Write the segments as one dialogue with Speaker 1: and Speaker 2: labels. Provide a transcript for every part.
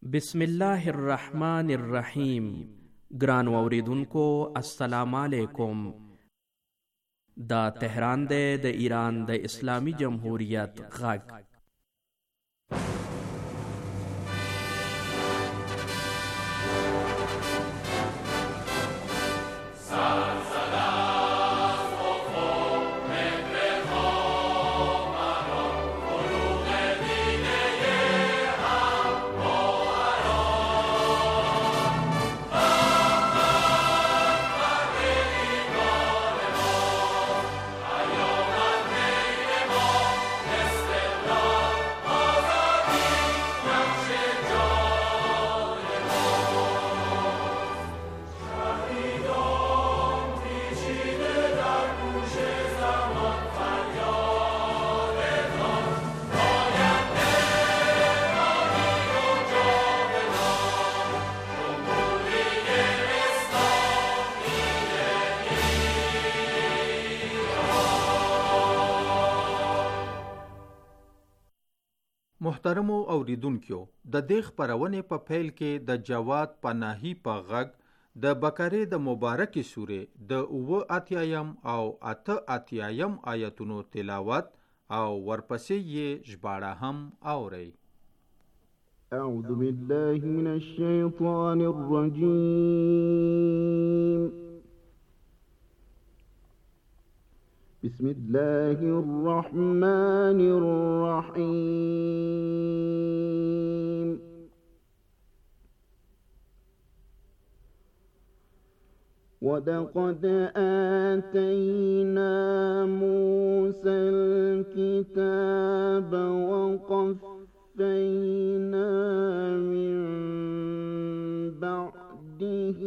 Speaker 1: بسم الله الرحمن الرحیم. ګران اوریدونکو السلام علیکم. دا تهران دی د ایران د اسلامی جمهوریت غږ.
Speaker 2: محترمو اوریدونکو، د دې خپرونې په پیل کې د جواد پناهي په غږ د بقرې د مبارکې سورې د 88 او 88 آیتونو تلاوت او ورپسې یې ژباړه هم اورئ.
Speaker 3: اعوذ بالله من الشیطان الرجیم. بسم الله الرحمن الرحيم. ولقد آتينا موسى الكتاب وقفينا من بعده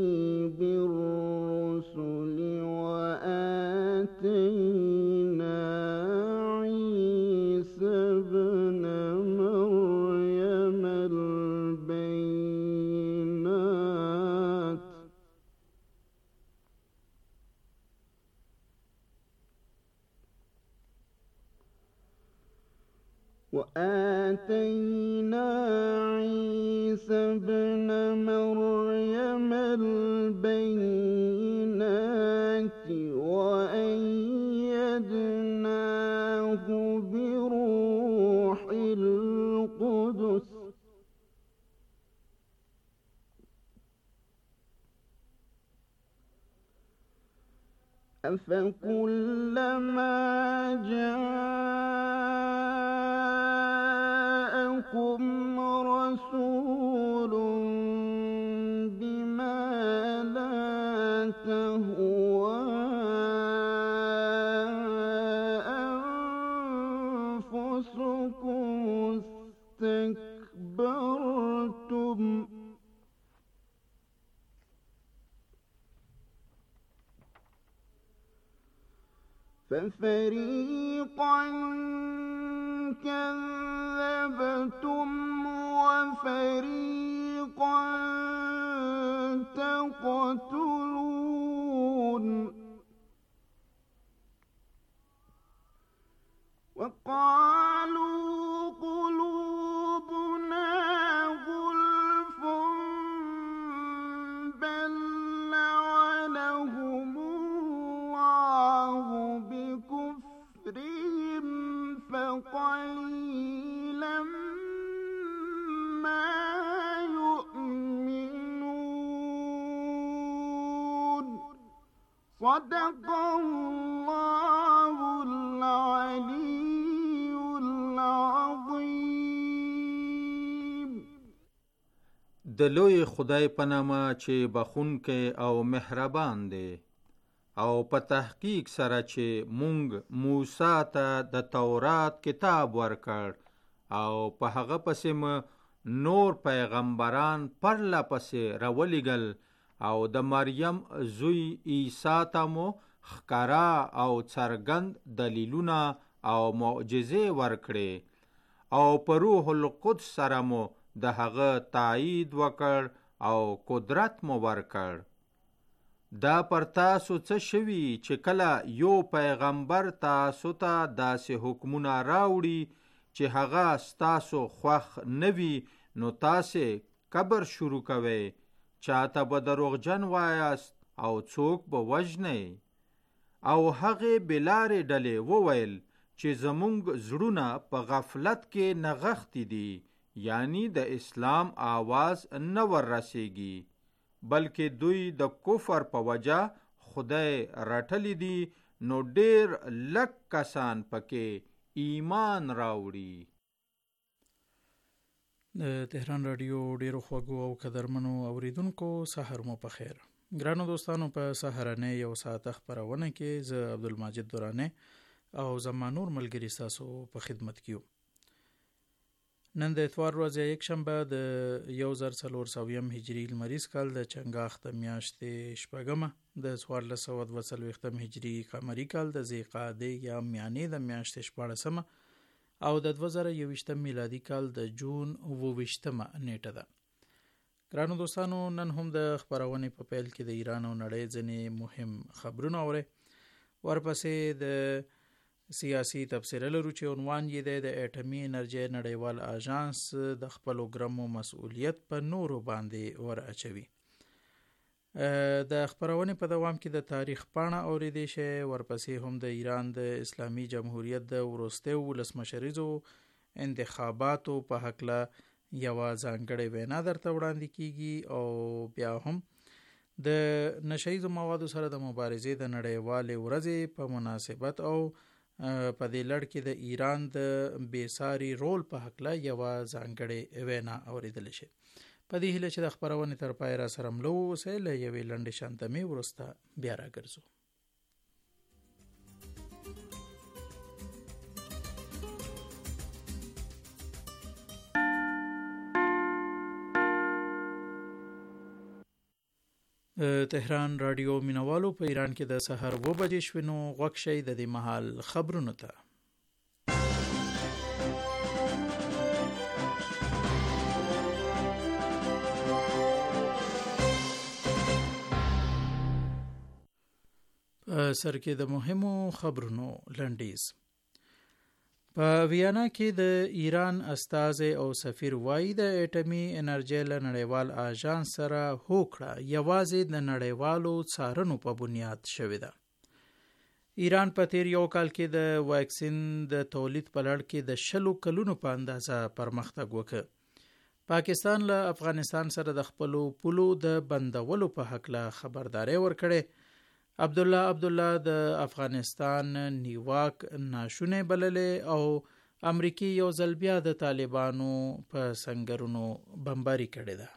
Speaker 3: بالرسل وآتينا عيسى ابن مريم البينات وأيدناه بروح القدس أفكلما جاءكم رسول بما لا تهوى أنفسكم استكبرتم ففريقا كذبتم وفريقا تقتلون. وقالوا قلوبنا غلف بل لعنهم الله بكفرهم فقليلا ما يؤمنون. صدق الله العلي العظيم.
Speaker 2: د لوی خدای په نامه چې بخښونکی او مهربان دی، او په تحقیق سره چې مونږ موسی ته د تورات کتاب ورکړ او په هغه پسې مو نور پیغمبران پرله پسې راولېږل او د مریم زوی عیسی ته مو ښکاره او څرګند دلیلونه او معجزې ورکړې او په روح القدس سره مو د هغه تایید وکړ او قدرت مو ورکړ. دا پر تاسو څه شوي چې کله یو پیغمبر تاسو ته داسې حکمونه راوړي چې هغه ستاسو خوښ نه وي، نو تاسې قبر شروع کوئ، چاته به دروغجن وایاست او څوک به وژنئ. او هغې بلارې ډلې وویل چې زمونږ زړونه په غفلت کې نغښتي دي، یعنی د اسلام آواز نه ور رسیږي، بلکې دوی د کفر په وجه خدای رټلی دي، نو ډیر لږ کسان پکې ایمان راوړي.
Speaker 4: د تهران رادیو ډیرو خوږو او قدرمنو اوریدونکو سحر مو په خیر. ګرانو دوستانو، په سحرنه یو ساعت خبرونه کې زه عبدالمجید دورانه او زمانور ملګری تاسو په خدمت کې. نن د اتوار ورځ یک شنبه د 1440 هجری لمریز کال د چنګاښ د میاشتې شپږمه د 1442 هجری قمری کال د ذیقعده یا میانې د میاشتې 14مه او د 2021 میلادي کال د جون 28مه نیټه ده. ګرانو دوستانو، نن هم د خبرونې په پیل کې د ایران او نړۍ ځینې مهم خبرونه اورئ، ورپسې د سیاسي تبصره لرو چې عنوان یې د اټومي انرژي نړیوال آژانس د خپل ګرامو مسؤلیت په نورو باندې ور اچوي. د خبرونې په دوام کې د تاریخ پاڼه اوریدې شي، ورپسې هم د ایران د اسلامي جمهوریت د وروستیو ولسمشریزو انتخاباتو په هکله یو ځانګړې وینا درته وړاندې کیږي، او بیا هم د نشهیزو موادو سره د مبارزې د نړیوالې ورځې په مناسبت او په دې لړ کې د ایران د بیساري رول په هکله یو ځانګړې وینا اوریدل شي. په دې هیله چې د خبرونې تر پای را سره ملو اوسئ، له یوې لنډې شانتمې وروسته بیا راګرځو. تهران رادیو مینوالو، په ایران کې د سحر 2 بجې شوې، نو غوږ شئ د دې مهال خبرونو ته. په سر کې د مهمو خبرونو لنډیز. په ویانا کې د ایران استازی او سفیر وایي د اټومي انرژي له نړیوال آژانس سره هوکړه یوازې د نړیوالو څارنو په بنیاد شوې ده. ایران په تیر یو کال کې د واکسین د تولید په لړ کې د 20 کلونو په اندازه پرمختګ وکړ. پاکستان له افغانستان سره د خپل پولو د بندولو په حق له خبرداري ورکړي. عبدالله د افغانستان نیواک ناشونه بللې او امریکای یو ځل بیا د طالبانو په سنگرونو بمباری کړې ده.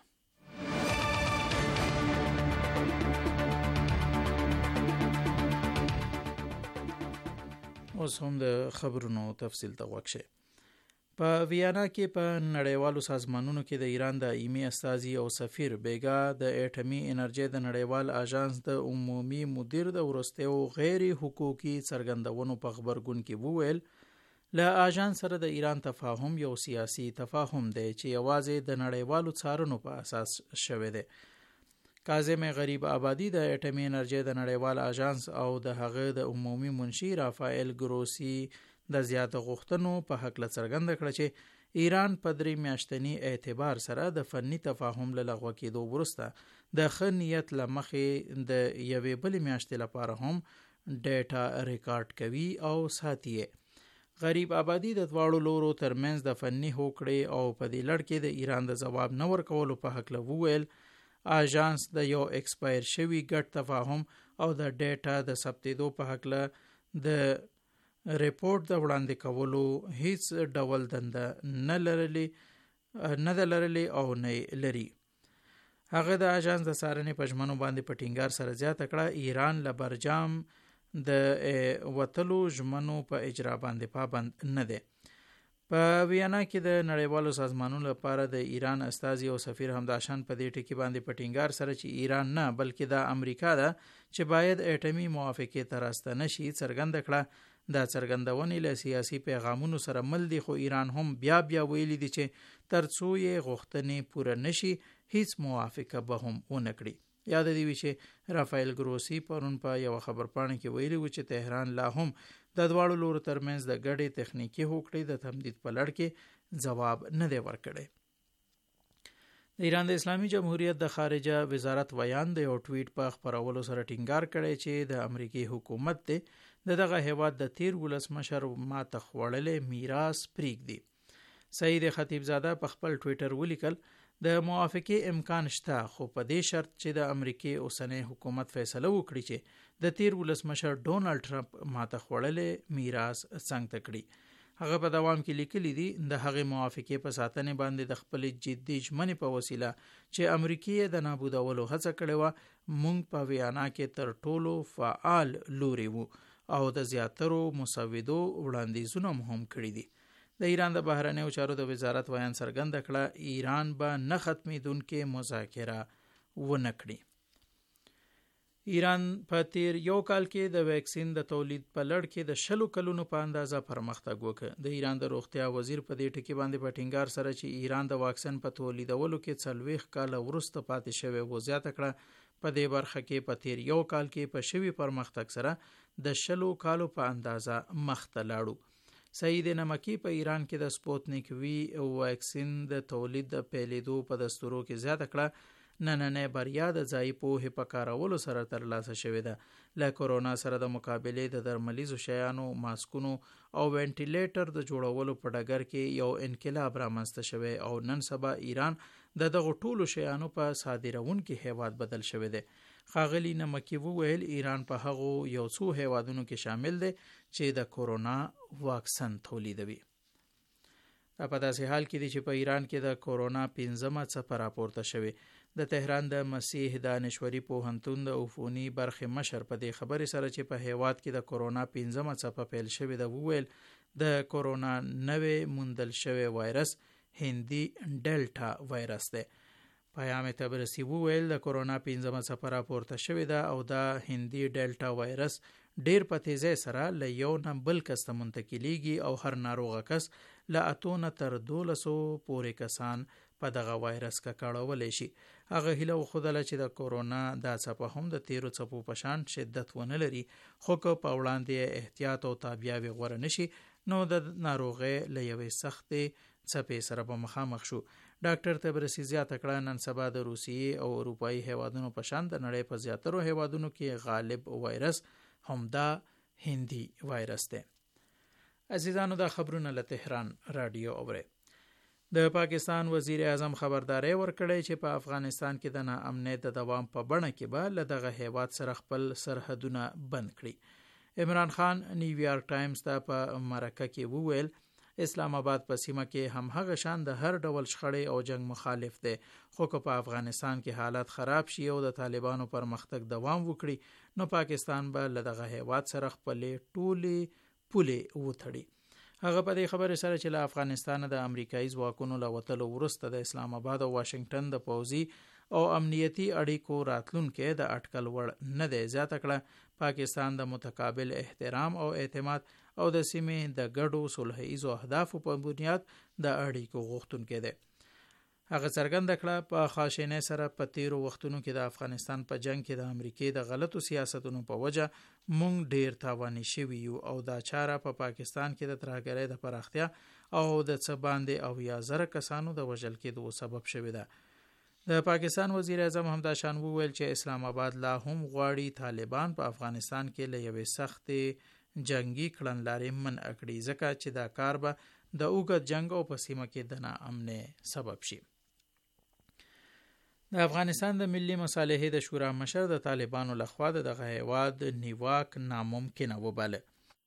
Speaker 4: اوس هم د خبرونو تفصیل ته غوږ شئ. په ویانا کې په نړیوالو سازمانونو کې د ایران د ایمي استازي او سفیر بیګا د اټومي انرژي د نړیوال آژانس د عمومي مدیر د ورستیو غیر حقوقي څرګندونو په خبرګون کې وویل له آژانس سره د ایران تفاهم یو سیاسي تفاهم دی چې یوازې د نړیوالو څارنو په اساس شوی دی. کاظم غریب آبادی د اټومي انرژي د نړیوال آژانس او د هغه د عمومي منشي رافائل ګروسی د زیات غوښتنو په حق څرګنده کړه چې ایران په 3 میاشتنی اعتبار سره د فني تفاهم له لغوه کېدو وروسته د ښه نیت له مخې د یوې بلې میاشتې لپاره هم ډیټا ریکارډ کوي او ساتي. غریب آبادی د دواړو لورو ترمنځ د فني هوکړې او په دې لړ کې د ایران د ځواب نه ورکولو په حق وویل آژانس د یو ایکسپایر شوی ګډ تفاهم او د ډیټا د ثبتېدو په حق د ریپورت د وړاندې کولو هیڅ ډول دنده نه لرلې او نه لري. هغه د آژانس د څارنې په ژمنو باندې په ټینګار سره زیاته کړه ایران له برجام د وتلو ژمنو په اجرا باندې پابند نه دی. په ویانا کې د نړیوالو سازمانونو لپاره د ایران استازي او سفیر همداشان په دې ټکی باندې په ټینګار سره چې ایران نه بلکې د امریکا ده چې باید اټومي موافقه ته راستنه شي څرګنده کړه. دا څرګندونې له سیاسي پیغامونو سره مل دي، خو ایران هم بیا ویلي دي چې ترڅو یې غوښتنې پوره نشي هیڅ موافقه به هم ونه کړي. یاد دی چې رافائل ګروسی پرون په یو خبرپاڼه کې ویلي و چې تهران لا هم د دواړو لورو ترمنځ د ګډې تخنیکی هوکړې د تمدید په لړ کې ځواب نه دی ورکړی. د ایران د اسلامي جمهوریت د خارجه وزارت ویان د یو ټویټ په خبرولو سره ټینګار کړی چې د امریکای حکومت دغه هیواد د تیر ولسمشر ماته خوړلې میراث پریږدي. سعید خطیبزاده په خپل ټویټر ولیکل د موافقه امکان شته، خو په دې شرط چې د امریکای اوسنۍ حکومت فیصله وکړي چې د تیر ولسمشر ډونالد ټرمپ ماته خوړلې میراث څنګه کړي. هغه په دوام کې لیکلي دي د هغې موافقه په ساتنې باندې د خپل جدي ژمنې په وسیله چې امریکای د نابودولو هڅه کړې و، مونږ په ویانا کې تر ټولو فعال لوري وو او د زیاترو مسودو وړاندیزونه هم کړي دي. د ایران د بهرنیو چارو د وزارت ویان څرګنده کړه ایران به نه ختمېدونکې مذاکره ونه کړي. ایران په تیر یو کال کې د ویکسین د تولید په لړ کې د 10 کلونو په اندازه پرمختګ وکړ. د ایران د روغتیا وزیر په دې ټکي باندې په ټینګار سره چې ایران د واکسین په تولیدولو کې 40 کال وروسته پاتې شوی و زیاته کړه. په دې برخه کې په تیر یو کال کې په شوی پرمختګ سره د 10 کالو په اندازه مخته لاړو. سعید نمکی په ایران کې د سپوتنیک وی واکسین د تولید د پیلېدو په دستورو کې زیاته کړه. نننې بریا د ځای پوهې په کارولو سره ترلاسه شوې ده. له کورونا سره د مقابلې د درملیزو شیانو، ماسکونو او وینټیلیټر د جوړولو په ډګر کې یو انقلاب رامنځته شوی او نن سبا ایران د دغه ټولو شیانو په صادرونکي هیواد بدل شوی دی. ښاغلي نمکی وویل ایران په هغو یو څو هیوادونو کې شامل دی چې د کورونا واکسن تولیدوي. په داسې حال کې دی چې په ایران کې د کورونا 15مه څپه راپورته شوې. د تهران د مسیح دانشوري پوهنتون د عفوني برخې مشر په دې خبرې سره چې په هیواد کې د کورونا 15مه څپه پیل شوې ده وویل د کورونا نوې موندل شوی وایرس هندي ډیلټا وایرس دی. پیام تبرسی وویل د کورونا 15مه څپه راپورته شوې ده او د هندي ډیلټا وایرس ډیر په تیزی سره له یو نه بل کس ته منتقلیږي او هر ناروغه کس له 8 نه تر 1200 پورې کسان په دغه وایرس ککړولی شي. هغه هیله وښودله چې د کورونا دا څپه هم د تیرو څپو په شان شدت ونه لري، خو که په وړاندې احتیاط او تابیاوې غوره نشي نو د ناروغۍ له یوې سختې څپې سره به مخامخ شو. ډاکټر تبرسی زیاته کړه نن سبا د روسیې او اروپایي هیوادونو په شان د نړۍ په زیاترو هیوادونو کې غالب وایرس همدا هندي وایرس دی. عزیزانو دا خبرونه له تهران رادیو اورئ. د پاکستان وزیر اعظم خبرداري ورکړی چې په افغانستان کې د ناامنۍ د دوام په بڼه کې به له دغه هیواد سره خپل سرحدونه بند کړي. عمران خان نیویارک ټایمز ته په مرکه کې وویل اسلام آباد په سیمه کې هم هغه شان د هر ډول شخړې او جنگ مخالف دی، خو که په افغانستان کې حالات خراب شي او د طالبانو پرمختګ دوام وکړي نو پاکستان به له دغه هیواد سره خپلې ټولې پولې وتړي. هغه په دې خبرې سره چې له افغانستان د امریکایي ځواکونو له وتلو وروسته د اسلام آباد او واشنگټن د پوځي او امنیتي اړیکو راتلونکي د اټکل وړ نه دی. زیاته کړه پاکستان د متقابل احترام او اعتماد او د سیمې د ګډو صلحیزو اهدافو په بنیاد د اړیکو غوښتونکی دی. هغه څرګنده کړه په خاشینۍ سره په تیرو وختونو کې د افغانستان په جنگ کې د امریکای د غلطو سیاستونو په وجه مونږ ډیر تاواني شوي یو او دا چاره په پاکستان کې د ترهګرۍ د پراختیا او د څه باندې او یا زره کسانو د وژل کېدو سبب شوی ده. د پاکستان وزیر اعظم همدا شان وویل چې اسلام آباد لا هم غواړي طالبان په افغانستان کې له یوې سختې جنگي کړنلارې منع کړي ځکه چې دا کار به د اوږد جنگ او په سیمه کې د ناامنۍ سبب شي. د افغانستان د ملي مصالحې د شورا مشر د طالبانو لخوا دغه هیواد نیواک ناممکنه وباله.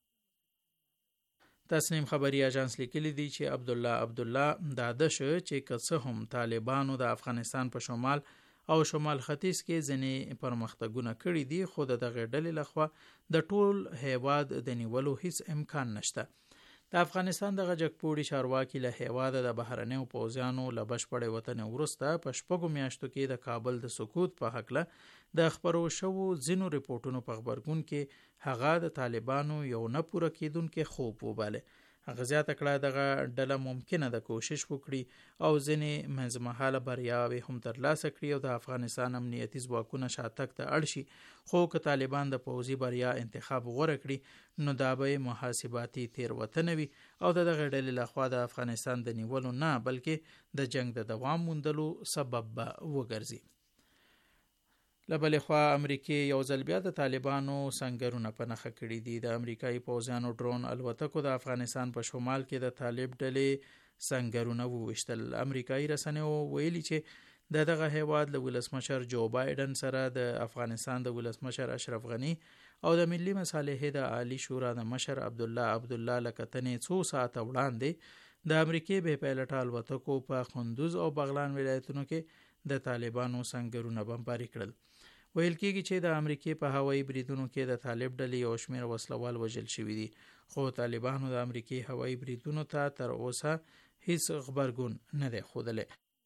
Speaker 4: تسنیم خبري اژانس لیکلی دی چې عبدالله داده شو چې که څه هم طالبانو د افغانستان په شمال او شمال ختیځ کې ځینې پرمختګونه کړي دي، خو د دغه ډلې لخوا د ټول هیواد د نیولو هیڅ امکان نشته. د افغانستان د غجکپوړي چارواکي له هیواده د بهرنیو پوځیانو له بشپړې وطن وروسته په 6 میاشتو کې د کابل د سقوط په هکله د خبرو شوو ځینو ریپورتونو په خبرګون کې هغه د طالبانو یو نه پوره کېدونکي خوب وباله. هغه زیاته کړه دغه ډله ممکنه د کوشش وکړي او ځینې منځمهاله بریاوې هم ترلاسه کړي او د افغانستان امنیتي ځواکونه شاتګ ته اړ شي، خو که طالبان د پوځي بریا انتخاب غوره کړي نو دا به محاسباتي تېروتنه وي او د دغه ډلې لخوا د افغانستان د نیولو نه بلکې د جنگ د دوام موندلو سبب به وګرځي. له بلې خوا امریکې یو ځل بیا د طالبانو سنګرونه په نښه کړي دي. د امریکایي پوځیانو ډرون الوتکو د افغانستان په شمال کې د طالب ډلې سنګرونه وویشتل. امریکایي رسنیو ویلي چې دغه هیواد له ولسمشر جو بایدن سره د افغانستان د ولسمشر اشرف غنی او د ملي مصالحې د عالی شورا د مشر عبدالله له کتنې څو ساعته وړاندې د امریکې بې پیلوټه الوتکو په قندوز او بغلان ولایتونو کې د طالبانو سنګرونه بمباري کړل. ویل کېږي چې د امریکې په هوایي بریدونو کې د طالب ډلې یو شمېر وسلوال وژل شوي دي، خو طالبانو د امریکې هوایي بریدونو ته تر اوسه هیڅ غبرګون نه دی ښودلی.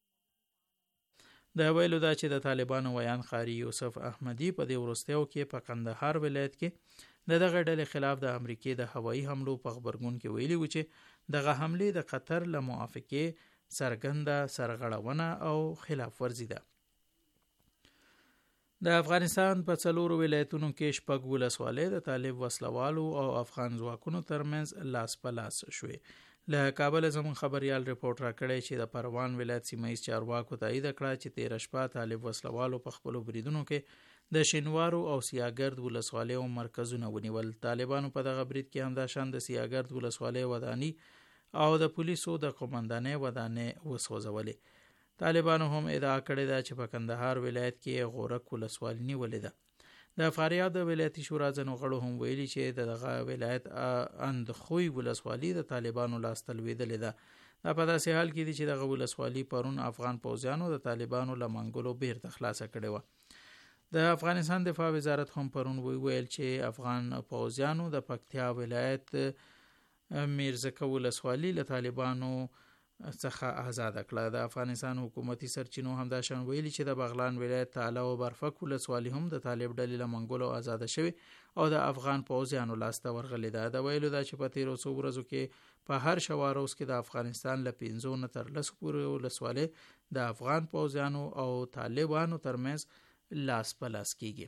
Speaker 4: د ویلو دا چې د طالبانو ویان قاري یوسف احمدي په دې وروستیو کې په قندهار ولایت کې دغه ډلې خلاف د امریکې د هوایي حملو په غبرګون کې ویلي و چې دغه حملې د قطر له موافقې څرګنده سرغړونه او خلاف ورزي ده. د افغانستان په 4 ولایتونو کې 6 ولسوالۍ د طالب وسلوالو او افغان ځواکونو ترمنځ لاس په لاس شوې. له کابل زموږ خبريال رپورټ راکړی چې د پروان ولایت سیمه‌ییز چارواکو تایید کړه چې 13 شپه طالب وسلوالو په خپلو بریدونو کې د شینوارو او سیاګرد ولسوالیو مرکزونه ونیول. طالبانو په دغه برید کې همداشان د سیاګرد ولسوالۍ وداني او د پولیسو د قومندانۍ ودانۍ وسوځولې. طالبانو هم ادعا کړې ده چې په کندهار ولایت کې غورک ولسوالي نیولې ده. د فاریاب د ولایتي شورا ځینو غړو هم ویلي چې دغه ولایت اندخوی ولسوالي د طالبانو لاس ته لوېدلې ده. دا په داسې حال کې دي چې دغه ولسوالي پرون افغان پوځیانو د طالبانو له منګولو بیرته خلاصه کړې وه. د افغانستان دفاع وزارت هم پرون ویل چې افغان پوځیانو د پکتیا ولایت میرزکه ولسوالي له طالبانو څخه آزاد کړه. د افغانستان حکومتي سرچینو هم دا شان ویلي چې د بغلان ولایت تعالی او برفک ولسوالي هم د طالب ډلې له منګولو آزاد شوی او د افغان پوځیانو لاسته ورغلې ده. د ویلو دا چې په 1300 ورځو کې په هر شواروز کې د افغانستان له 15 نه تر 10 پورې ولسوالۍ د افغان پوځیانو او طالبانو ترمنځ لاس په لاس کیږي.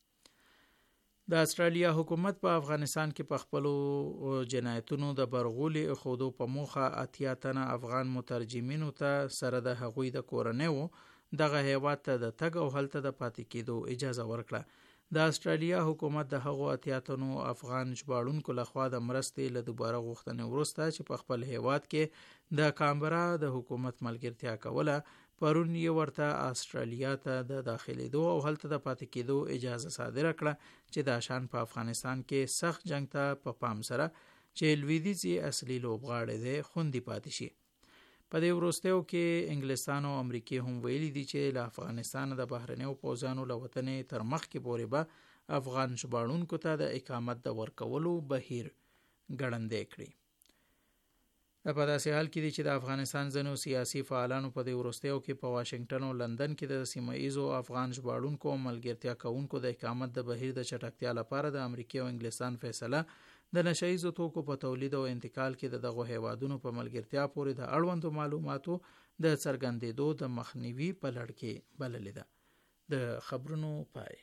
Speaker 4: د استرالیا حکومت په افغانستان کې په خپلو جنایتونو د برغولي خودو په موخه 80 تنه افغان مترجمینو ته سره د هغوی د کورنیو دغه هیواد ته د تګ او هلته د پاتې کېدو اجازه ورکړه. د استرالیا حکومت د هغو 80 تنو افغان ژباړونکو لخوا د مرستې له دوباره غوښتنې وروسته چې په خپل هیواد کې د کامبرا د حکومت ملګرتیا کوله پرون یې ورته استرالیا ته د داخلېدو او هلته د پاتې کېدو اجازه صادره کړه چې دا شان په افغانستان کې سخت جنگ ته په پام سره چې لویدیځي اصلي لوبغاړی دی خوندي پاتې شي. په دې وروستیو کې انګلستان او امریکې هم ویلي دي چې له افغانستان د بهرنیو پوځیانو له وطنې تر مخکې پورې به افغان ژباړونکو ته د اقامت د ورکولو بهیر ګړندی کړي. په داسې حال کې دي چې د افغانستان ځینو سیاسي فعالانو په دې وروستیو کې په واشنگټن او لندن کې د سیمه ایزو افغان ژباړونکو او ملګرتیا کوونکو د اقامت د بهیر د چټکتیا لپاره د امریکا او انګلستان فیصله د نشه ییزو توکو په تولید او انتقال کې د دغه هیوادونو په ملګرتیا پورې د اړوندو معلوماتو د څرګندېدو د مخنیوي په لړ کې بللې ده. د خبرونو پای.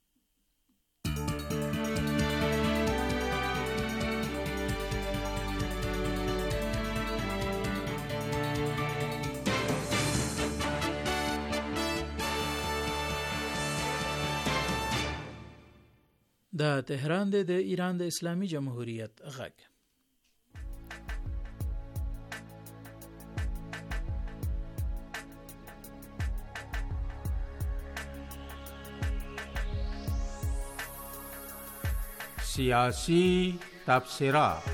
Speaker 4: د تهران د ایران د اسلامي جمهوریت غږ.
Speaker 2: سیاسی تبصرات.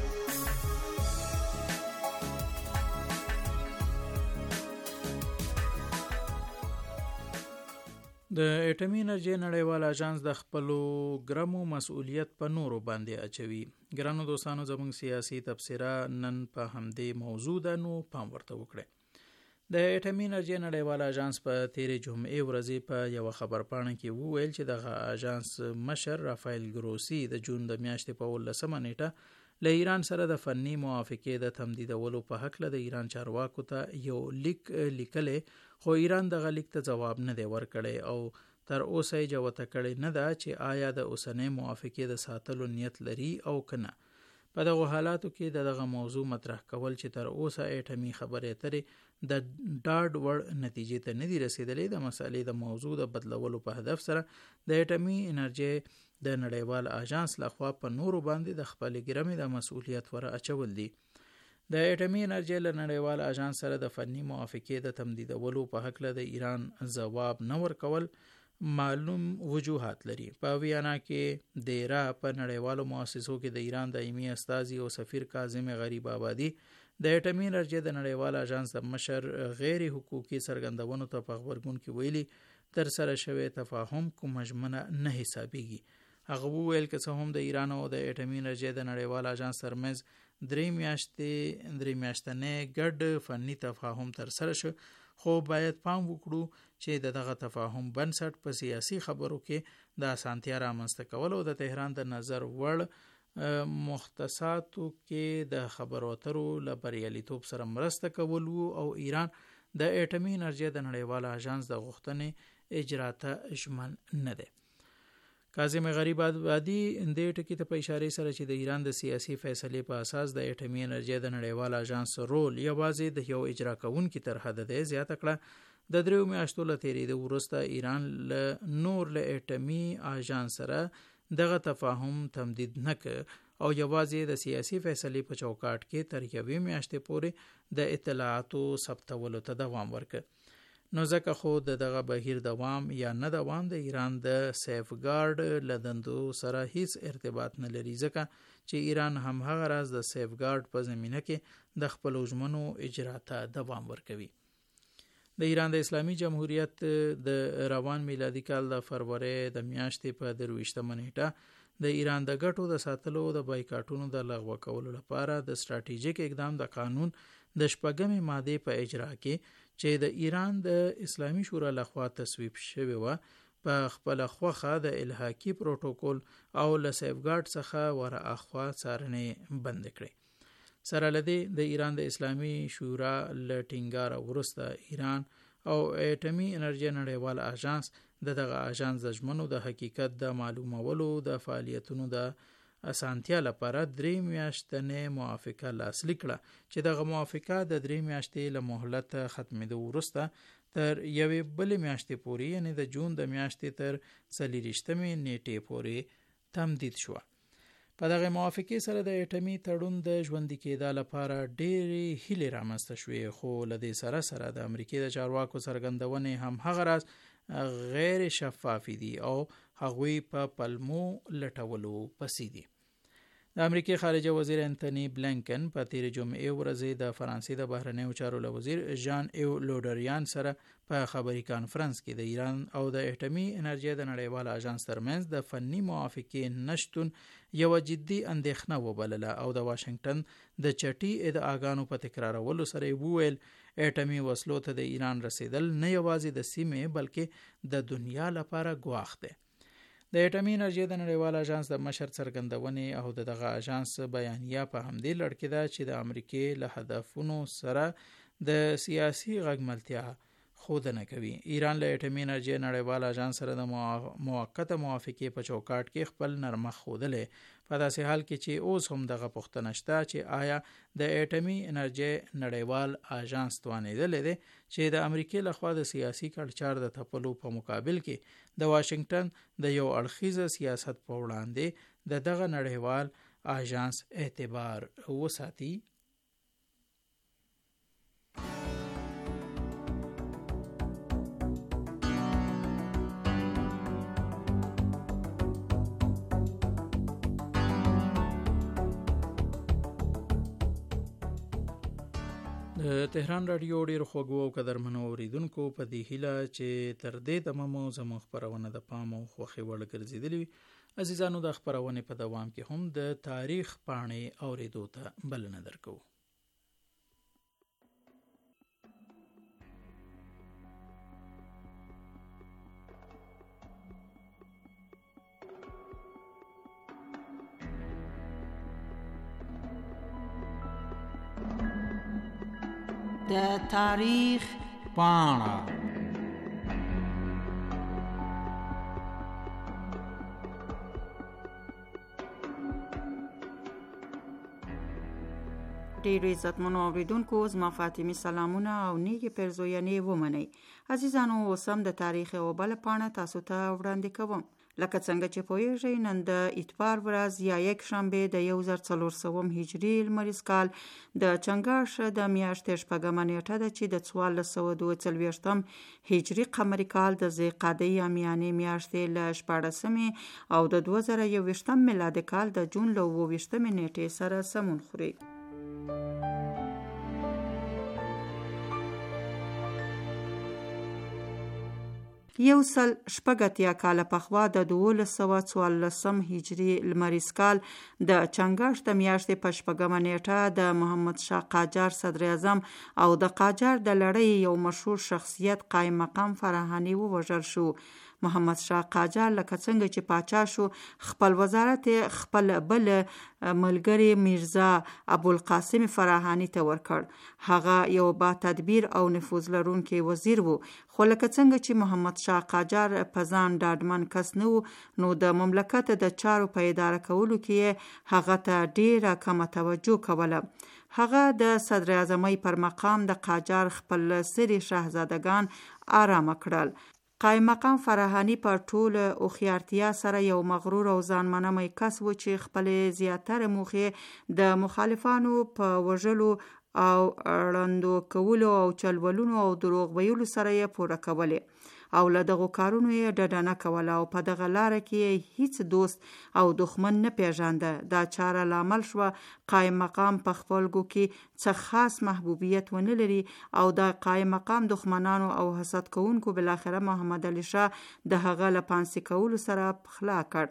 Speaker 4: د اټومي انرژي نړیوال اژانس د خپلو ګرمو مسؤلیت په نورو باندې اچوي. ګرانو دوستانو زموږ سیاسي تبصره نن په همدې موضوع ده، نو پام ورته وکړئ. د اټومي انرژي نړیوال اژانس په تیرې جمعې ورځې په یو خبرپاڼه کې وویل چې دغه اژانس مشر رافایل ګروسی د جون د میاشتې په 18 نیټه له ایران سره د فني موافقې د تمدیدولو په حق له د ایران چارواکو ته یو لیک لیکلې، خو ایران دغه لیک ته ځواب نه دی ورکړی او تر اوسه یې جوته کړې نه ده چې آیا د اوسنۍ موافقې د ساتلو نیت لري او کنه. په دغه حالاتو کې دغه موضوع مطرح کول چې تر اوسه اټومي خبرې اترې د ډاډ وړ نتیجې ته نه دي رسیدلې، د مسالې د موضوع د بدلولو په هدف سره د اټومي انرژي د نړیوال اژانس لخوا په نورو باندې د خپل ګرمې د مسؤلیت ور اچول دي. د اټومي انرژي له نړیوال اژانس سره د فني موافقې د تمدیدولو په حق له د ایران ځواب نه ورکول معلوم وجوهات لري. په ویانا کې د ایران په نړیوالو مؤسسو کې د ایران دایمي استازي او سفیر کاظم غریب آبادی د اټومي انرژي د نړیوال اژانس د مشر غیر حقوقي څرګندونو ته په خبرګون کې ویلي تر سره شوی تفاهم کوم ژمنه نه حسابيږي. هغه وویل که څه هم د ایران او د اټومي انرژي د نړیوال اژانس ترمنځ درې میاشتنې ګډ فني تفاهم تر سره شو، خو باید پام وکړو چې دغه تفاهم بنسټ په سیاسي خبرو کې د اسانتیا رامنځته کول او د تهران د نظر وړ مختصاتو کې د خبرو اترو له بریالیتوب سره مرسته کول او ایران د اټومي انرژي د نړیوال اژانس د غوښتنې اجرا ته ژمن نه دی. کاظم غریب آبادي د ټکی ته په اشاره سره چې د ایران د سیاسي فیصلې په اساس د اټومي انرژي د نړیوال اژانس رول یوازې د یو اجرا کوونکي تر حد دی زیاته کړه. د 3 میاشتو له تیریدو وروسته ایران له نور له اټومي اژانس سره دغه تفاهم تمدید نکړ او یوازې د سیاسي فیصلې په چوکاټ کې تر 1 میاشتې پورې د اطلاعاتو ثبتولو ته دوام ورکړ. نو ځکه خو دغه بهیر دوام یا نه دوام د ایران د سیف ګارد لدندو سره هیڅ ارتباط نه لري، ځکه چې ایران هم هغه راز د سیف ګارد په زمینه کې د خپل ژمنو اجرا ته دوام ورکوي. د ایران د اسلامي جمهوریت د روان میلادي کال د فروری د میاشتې په 23 نیټه د ایران د ګټو د ساتلو د بایکاټونو د لغوه کولو لپاره د ستراتیژیک اقدام د قانون د 4 ماده په اجرا کې چې د ایران د اسلامي شورا لخوا تصویب شوی و په خپل خوخه د الحاقي پروتوکول او له سیفګارد څخه ور اخوا څارنې بند کړي. سره لدی د ایران د اسلامي شورا له ټینګار ورسته ایران او اټومي انرژي نړیوال اژانس دغه اژانس د ژمنو د حقیقت د معلومولو د فعالیتونو د اسانتیا لپاره 3 میاشتنې موافقه لاسلیک کړه چې دغه موافقه د 3 میاشتې له مهلت ختمېدو وروسته تر یوې بل میاشتې پورې یعنی د جون د میاشتې تر 24 نیټې پورې تمدید شو. په دغه موافقې سره د اټومي تړون د ژوندۍ کېدا لپاره ډېرې هیلې رامنځته شوې، خو له دې سره د امریکای د چارواکو څرګندونې هم هغه راز غیر شفاف دي او هغوی په پلمو لټولو پسې دي. د امریکای خارجه وزیر انټونی بلینکن په تیر جمعې ورځ د فرانسې د بهرنیو چارو وزیر ژان ایو لودریان سره په خبري کانفرنس کې د ایران او د اټومي انرژي د نړیوال اژانس ترمنځ د فني موافقې نشتون یو جدي اندېښنه وبلله او د واشنگټن د چټي ادعاګانو په تکرارولو سره وویل اټومي وسلو ته د ایران رسیدل نه یوازې د سیمې بلکې د دنیا لپاره ګواښ دی. د اټومي انرژي د نړیوال اژانس د مشر څرګندونې او دغه اژانس بیانیه په همدې لړ کې ده چې د امریکای له هدفونو سره د سیاسي غږملتیا ښودنه کوي. ایران له اټومي انرژي نړیوال اژانس سره د موقته موافقې په چوکاټ کې خپل نرمه ښودلې، په داسې حال کې چې اوس هم دغه پوښتنه شته چې آیا د اټومي انرژي نړیوال اژانس توانیدلی دی چې د امریکای لخوا د سیاسي کړچار د تپلو په مقابل کې د واشنگټن د یو اړخیزه سیاست په وړاندې دغه نړیوال اژانس اعتبار وساتي. تهران رادیو ډیر خوږو او قدرمنو اوریدونکو په دې هیله چې تر دې دمو زموږ خبرونه د پام او خوښي وړ ګرځیدلې. عزیزانو د خبرونه په دوام کې هم د تاریخ پاڼې اوریدو ته بلنه درکو.
Speaker 5: د تاریخ
Speaker 4: پاڼه.
Speaker 6: ډیرو عزتمنو اوریدونکو زما فاطمی سلامونه او نیکی پرزوینې ومنئ. عزیزانو اوس هم د تاریخ او بل پاڼه تاسو ته وړاندې کوم. لکه څنګه چې پوهیږئ نن د اتوار ورځ یا یک شنبه د 1400 هجری لمریز کال د چنګاښ د میاشتې شپږمه نیټه ده چې د 1442 هجری قمري کال د ذوالقعدې یا میانې میاشتې له 14مې او د 2021 میلادي کال د جون له 22مې نیټې سره سمون خوري. یو سل شپږ کاله پخوا د 1244 هجری لمریز کال د چنګاښ د میاشتې په شپږمه نیټه د محمد شاه قاجار صدر اعظم او د قاجار د لړۍ یو مشهور شخصیت قائم مقام فراهانی ووژل شو. محمد شاه قاجار لکه څنګه چې پاچا شو خپل وزارت خپل بل ملګری میرزا ابوالقاسم فراهانی ته ورکړ. هغه یو با تدبیر او نفوذ لرونکی وزیر وو، خو لکه څنګه چې محمد شاه قاجار په ځان ډاډمن کس نه وو نو د مملکت د چارو په اداره کولو کې هغه ته ډیره کمه توجه کوله. هغه د صدر اعظمۍ پر مقام د قاجار خپل سری شاهزادگان آرام کړل. قائم مقام فراهانی په ټول هوښیارتیا سره یو مغرور او ځانمنمه کس و چې خپل زیاتره موخې د مخالفانو په وژلو او ړندو کولو او چلولونو او دروغ ویلو سره یې پوره کولې او له دغو کارونو یې ډډه نه کوله او په دغه لاره کې هیڅ دوست او دښمن نه پیژانده. دا چاره لامل شوه قائم مقام په خپلګو کې څه خاص محبوبیت ونه لري او د قائم مقام دښمنانو او حسد کوونکو بالاخره محمد علي شاه د هغه له پانسي کولو سره پخلا کړ.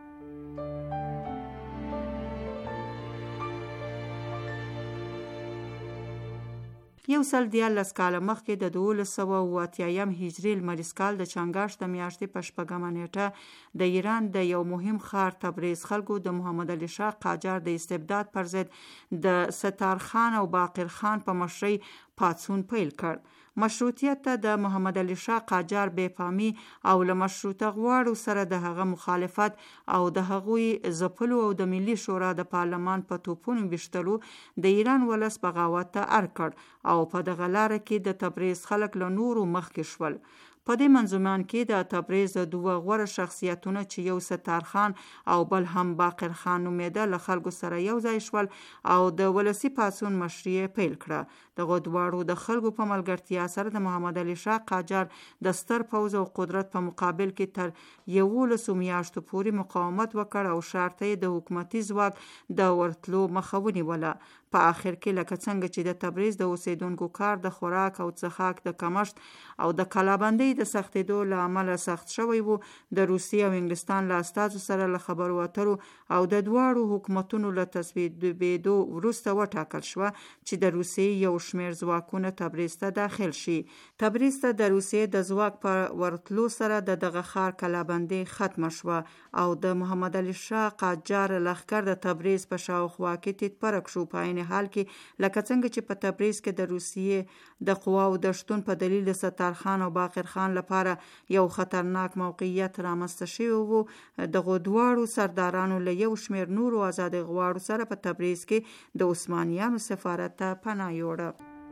Speaker 6: یو سل 14 کاله مخکې د 1280 هجری لمریز کال د چنګاښ د میاشتې په شپږمه نیټه د ایران د یو مهم ښار تبریز خلکو د محمد علي شاه قاجار د استبداد پر ضد د ستار خان او باقر خان په مشرۍ پاڅون پیل کړ. مشروطیت ته د محمد علي شاه قاجار بېپامي او له مشروطه غواړو سره د هغه مخالفت او د هغوی ځپلو او د ملي شورا د پارلمان په توپونو ویشتلو د ایران ولس بغاوت ته اړ کړ او په دغه لاره کې د تبریز خلک له نورو مخکې شول. په دې منظومان کې د تبریز دوه غوره شخصیتونه چې یو ستار خان او بل هم باقر خان نومېده له خلکو سره یو ځای شول او د ولسی پاڅون مشري پیل کړه. دغه دواړو د خلکو په ملګرتیا سره د محمد علي شاه قاجار د ستر پوځ او قدرت په مقابل کې تر 11 میاشتو پورې مقاومت وکړ او شرط یې د حکومتي ځواک د ورتلو مخه ونیوله. په آخر کې لکه څنګه چې د تبریز د اوسیدونکو کار د خوراک او څښاک د کمښت او د کلابندۍ د سختېدو له امله سخت شوی وو، د روسیې او انګلستان له استازو سره له خبرو اترو او د دواړو حکومتونو له تصویبېدو وروسته وټاکل شوه چې د روسیې یو شمېر ځواکونه تبریز ته داخل شي. تبریز ته د روسیې د ځواک په ورتلو سره د دغه ښار کلابندۍ ختمه شوه او د محمد علي شاه قاجار لښکر د تبریز په شاوخوا کې تیتپرک شو. په عین حال کې لکه څنګه چې په تبریز کې د روسیې د قواو د شتون په دلیل د ستار خان او باقر خان لپاره یو خطرناک موقعیت رامنځته شوی وو، دغه دواړو سردارانو له یو شمېر نورو آزادۍ غواړو سره په تبریز کې د عثمانیانو سفارت ته پناه یوړه.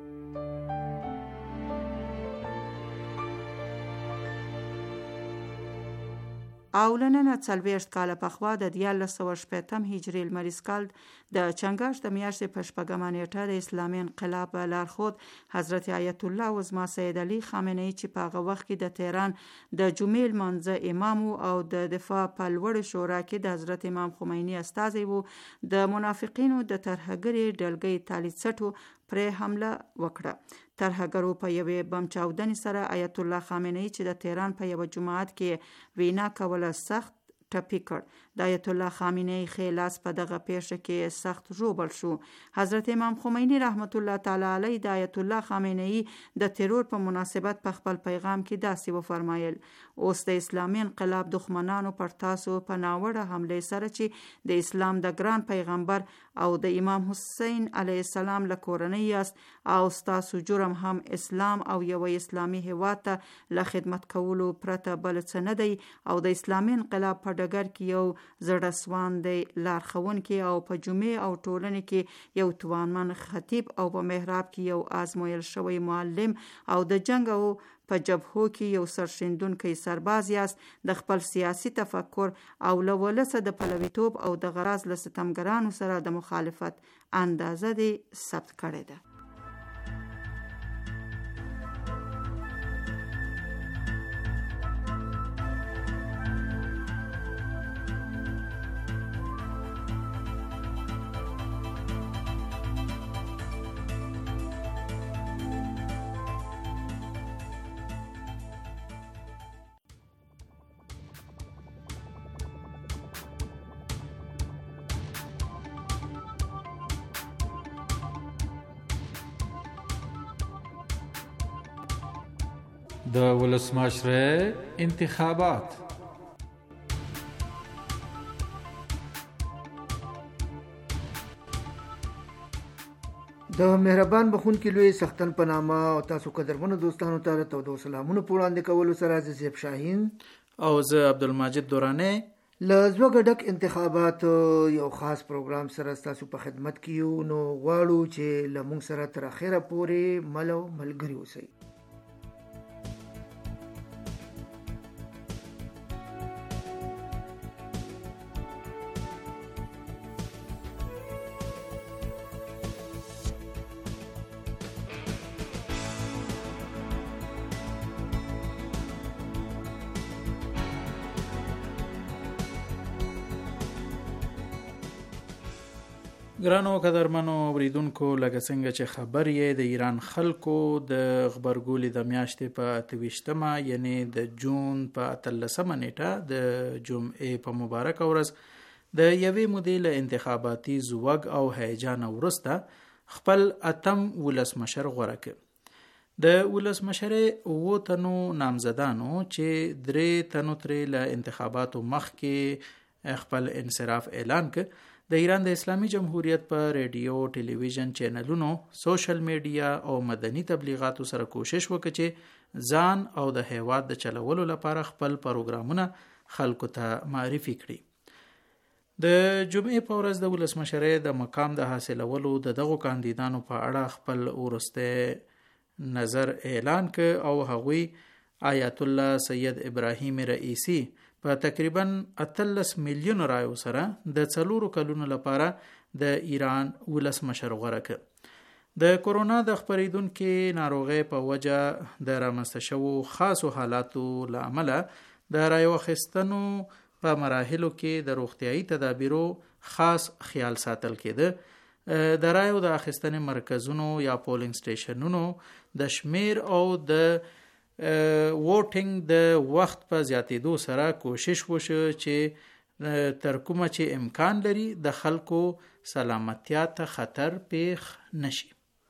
Speaker 6: او له ننه 40 کاله پخوا د 14شپږم هجري لمریز کال د چنګاښ د میاشتې په شپږمه نیټه د اسلامي انقلاب لارښود حضرت آیت الله عظما سید علي خامنه‌ای چې په هغه وخت کې د تهران د جمعې لمانځه امام او د دفاع په لوړې شورا کې د حضرت امام خمیني استازی وو، د منافقینو د ترهګرې ډلګۍ تالیڅټو پرې حمله وکړه. ترهګرو په یوې بم چاودنې سره آیت الله خامنه‌ای چې د تهران په یو جماعت کې وینا کوله سخت ټپي کړ. د آیت الله خامنه‌ای خلاص په دغه پیښه کې سخت ژوبل شو. حضرت امام خمینی رحمت الله تعالی علیه د آیت الله خامنه‌ای د ترور په مناسبت په خپل پیغام کې داسې وفرمایل: اوس د اسلامي انقلاب دښمنانو پر تاسو په ناوړه حمله سره چې د اسلام د ګران پیغمبر او د امام حسین علیه السلام له کورنۍ یاست او ستاسو جرم هم اسلام او یو اسلامي هیواد ته له خدمت کولو پرته بل څه نه دی او د اسلامي انقلاب په ډګر کې یو زړه سواندی لارښوونکی او په جمعې او ټولنې کې یو توانمن خطیب او په محراب کې یو آزمویل شوی معلم او د جنگ او په جبهو کې یو سرښندونکی سرباز یاست. د خپل سیاسي تفکر او له ولسه د پلویتوب او د غراض له ستمګرانو سره د مخالفت اندازه دې ثبت کړې ده.
Speaker 2: د ولسمشر انتخابات.
Speaker 5: د مهربان بخونکي لوی سختن په نامه او تاسو قدرمنو دوستانو ته تودو سلامونه په وړاندې کولو سره زیب شاهین
Speaker 4: او زه عبدالمجید دورانه
Speaker 5: له زوګه ډک انتخابات یو خاص پروګرام سره تاسو په خدمت کې یو. نو غواړو چې له موږ سره تر اخره پورې ملو ملګری اوسئ.
Speaker 4: ګرانو قدرمنو اوریدونکو، لکه څنګه چې خبر یې د ایران خلکو د غبرګولي د میاشتې په 28مه یعنی د جون په 13مه نیټه د جمعې په مبارک ورځ د یوې مودې له انتخاباتي زوګ او هیجان وروسته خپل اتم ولسمشر غوره کړ. د ولسمشر 9 تنو نامزدانو چې 3 تنو ترې له انتخاباتو مخکې خپل انصراف اعلان کړ، د ایران د اسلامي جمهوریت په ریډیو، ټلویزیون چینلونو، سوشل میډیا او مدني تبلیغاتو سره کوشش وکړي چې ځان او د هیواد د چلولو لپاره خپل پروګرامونه خلکو ته معرفي کړي. د جمعې په ورځ د ولسمشرۍ د مقام د حاصلولو د دغو کاندیدانو په اړه خپل وروستی نظر اعلان کړ او هغوی آیت الله سید ابراهیم رئیسی په تقریبا 13 میلیون رایو سره د 4 کلونو لپاره د ایران ولسمشر غوره کړ. د کورونا د خپریدونکې ناروغۍ په وجه د رامنځته شوو خاصو حالاتو له امله د رایو اخیستنو په مراحلو کې د روغتیايي تدابیرو خاص خیال ساتل کېده. د رایو د اخیستنې مرکزونو یا پولینګ سټیشنونو د شمیر او د ووټینګ د وخت په زیاتېدو سره کوشش وشو چې تر کومه چې امکان لري د خلکو سلامتیا ته خطر پیښ نشي.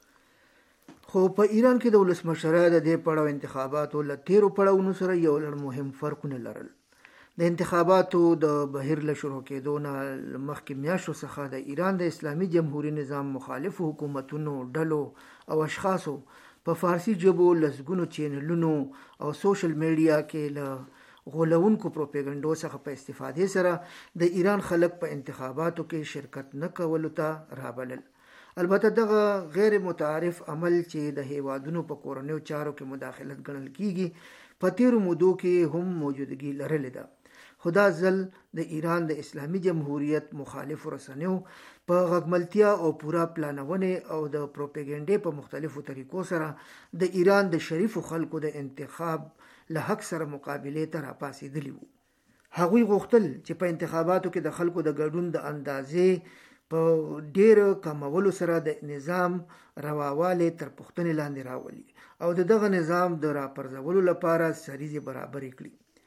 Speaker 5: خو په ایران کې د ولسمشرۍ د دې پړاو انتخاباتو له تیرو پړاوونو سره یو لړ مهم فرقونه لرل. د انتخاباتو د بهیر له شروع کېدو نه مخکې میاشتو څخه د ایران د اسلامي جمهوریت نظام مخالف حکومتونو ډلو او اشخاصو په فارسی ژبو لسګونو چینلونو او سوشل میډیا کې له غولونکو پروپاګاندا څخه په استفادې سره د ایران خلک په انتخاباتو کې شرکت نه کولو ته رابلل. البته دغه غیر متعارف عمل چې د هیوادونو په کورنیو چارو کې مداخلت ګڼل کیږي په تیرو مودو کې هم موجودګي لرلې ده. خدا ځل د ایران د اسلامي جمهوریت مخالف رسنیو په غږملتیا او پورا پلانونه او د پروپاګاندا په مختلفو طریقو سره د ایران د شریفو خلکو د انتخاب له حق سره مقابله ته راپاسېدلی وو. هغوی غوښتل چې په انتخاباتو کې د خلکو د ګډون د اندازې په ډیر کمولو سره د نظام رواواله تر پښتنې لاندې راولي او دغه نظام د راپرځولو لپاره سریزي برابر کړي.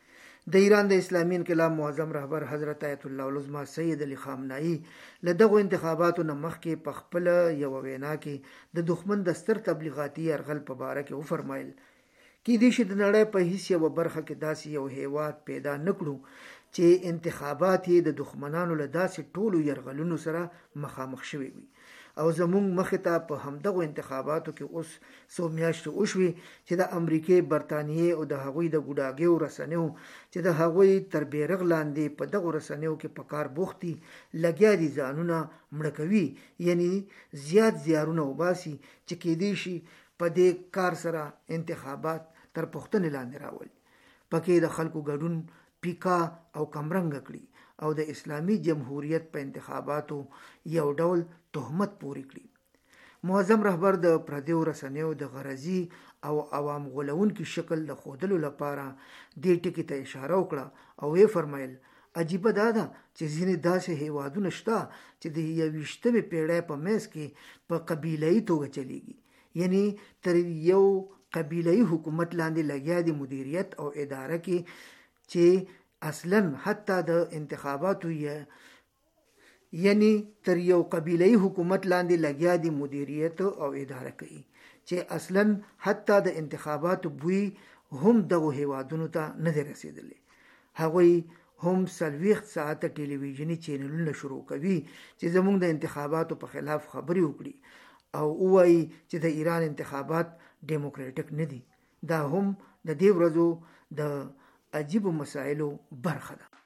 Speaker 5: د ایران د اسلامي انقلاب معظم رهبر حضرت آیت الله العظمى سید علی خامنه‌ای له دغو انتخاباتو نه مخکې په خپل یو وینا کې د دښمن د ستر تبلیغاتي یرغل په باره کې وفرمایل کېدای شي د نړۍ په هیڅ یوه برخه کې داسې یو هیواد پیدا نه کړو چې انتخابات یې د دښمنانو له داسې ټولو یرغلونو سره مخامخ شوي وي او زمونږ مخې ته په همدغو انتخاباتو کې اوس څو میاشتې وشوي چې د امریکې، برطانیې او د هغوی د ګوډاګیو رسنیو چې د هغوی تر بیرغ لاندې په دغو رسنیو کې په کار بوخت دي لګیا دي ځانونه مړه کوي، یعنی زیات زیارونه وباسي چې کېدای شي په دې کار سره انتخابات تر پوښتنې لاندې راولي. پکې د خلکو ګډون پیکا او کمرنګ کړي او د اسلامي جمهوریت په انتخاباتو یو ډول تهمت پورې کړي. معظم رهبر د پردیو رسنیو د غرضي او عوام غولونکي شکل د ښودلو لپاره دې ټکي ته اشاره وکړه او یې فرمایل عجیبه دا ده چې ځینې داسې هیوادونه شته چې د 21مې پیړۍ په منځ کې په قبیله‌ایي توګه چلیږي، یعنی تر یو قبیله‌ایي حکومت لاندې لګیا دي مدیریت او اداره کې چې اصلا حتی د انتخاباتو یعنی تر یو قبیله‌ایي حکومت لاندې لګیا دي مدیریت او اداره کوي چې اصلا حتی د انتخاباتو بوی هم دغه هیوادونو ته نه دی رسیدلی. هغوی هم 40 ساعته ټلویزیونی چینلونه شروع کوي چې زموږ د انتخاباتو په خلاف خبرې وکړي او وایي چې د ایران انتخابات ډیموکراټیک نه دي. دا هم د دې ورځو د عجیب مسائلو برخه ده.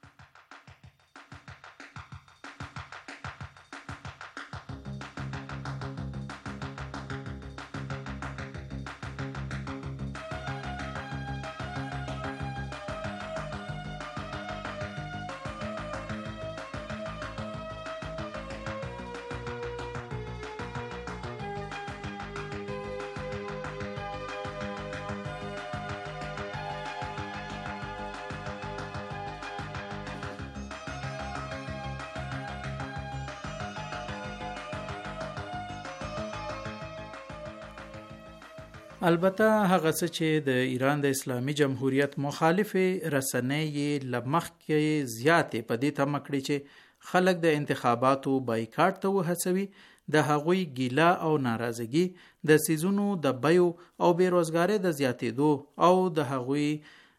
Speaker 4: البته هغه څه چې د ایران د اسلامي جمهوریت مخالف رسنۍ لمخ کې زیاتې په دې تمه کړي چې خلک د انتخاباتو بایکاټ ته وهڅوي، د هغوی ګیله او ناراضگی د سیزونو د بیو او بیروزګاری د زیاتېدو او د هغوی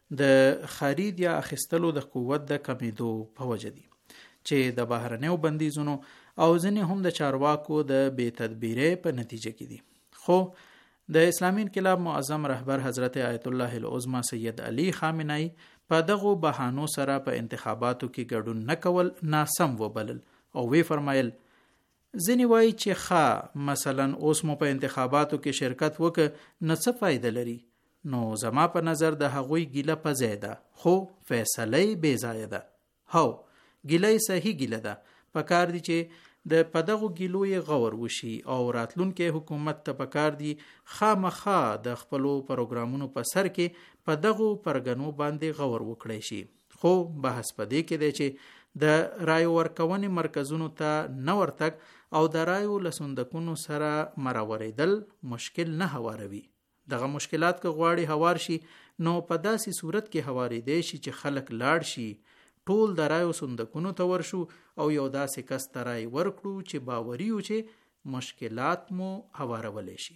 Speaker 4: د خرید یا اخیستلو د قوت د کمیدو په وجه دي چې د بهرنیو بندیزونو او ځینې هم د چارواکو د بې تدبیرۍ په نتیجه کې دي. خو د اسلامي انقلاب معظم رهبر حضرت آیت الله العظمى سید علی خامنه‌ای په دغه بهانو سره په انتخاباتو کې ګډون نه کول ناسم وبلل او وی فرمایل ځینې وایي چې مثلا اوس مو په انتخاباتو کې شرکت وکړ نه څه فایده لري، نو زما په نظر د هغوی ګیله په ځای ده خو فیصله بې ځایه ده. هو ګیله صحیح ګیله ده، پکار دي چې د پدغو ګیلو غور وشي او راتلونکي حکومت ته پکار دي خامخا د خپلو پروګرامونو په سر کې پدغو پرګنو باندې غور وکړي شي. خو بحث پدې کې دی چې د رایو ورکونې مرکزونو ته نه ورتګ او د رایو لسندکونو سره مراوریدل مشکل نه هواروي. دغه مشکلات که غواړي هوار شي نو په داسې صورت کې هواریدي شي چې خلک لاړ شي ټول د رایو صندوقونو ته ورشو او یو داسې کس ته رای ورکړو چې باوري و چې مشکلات مو هوارولی شي.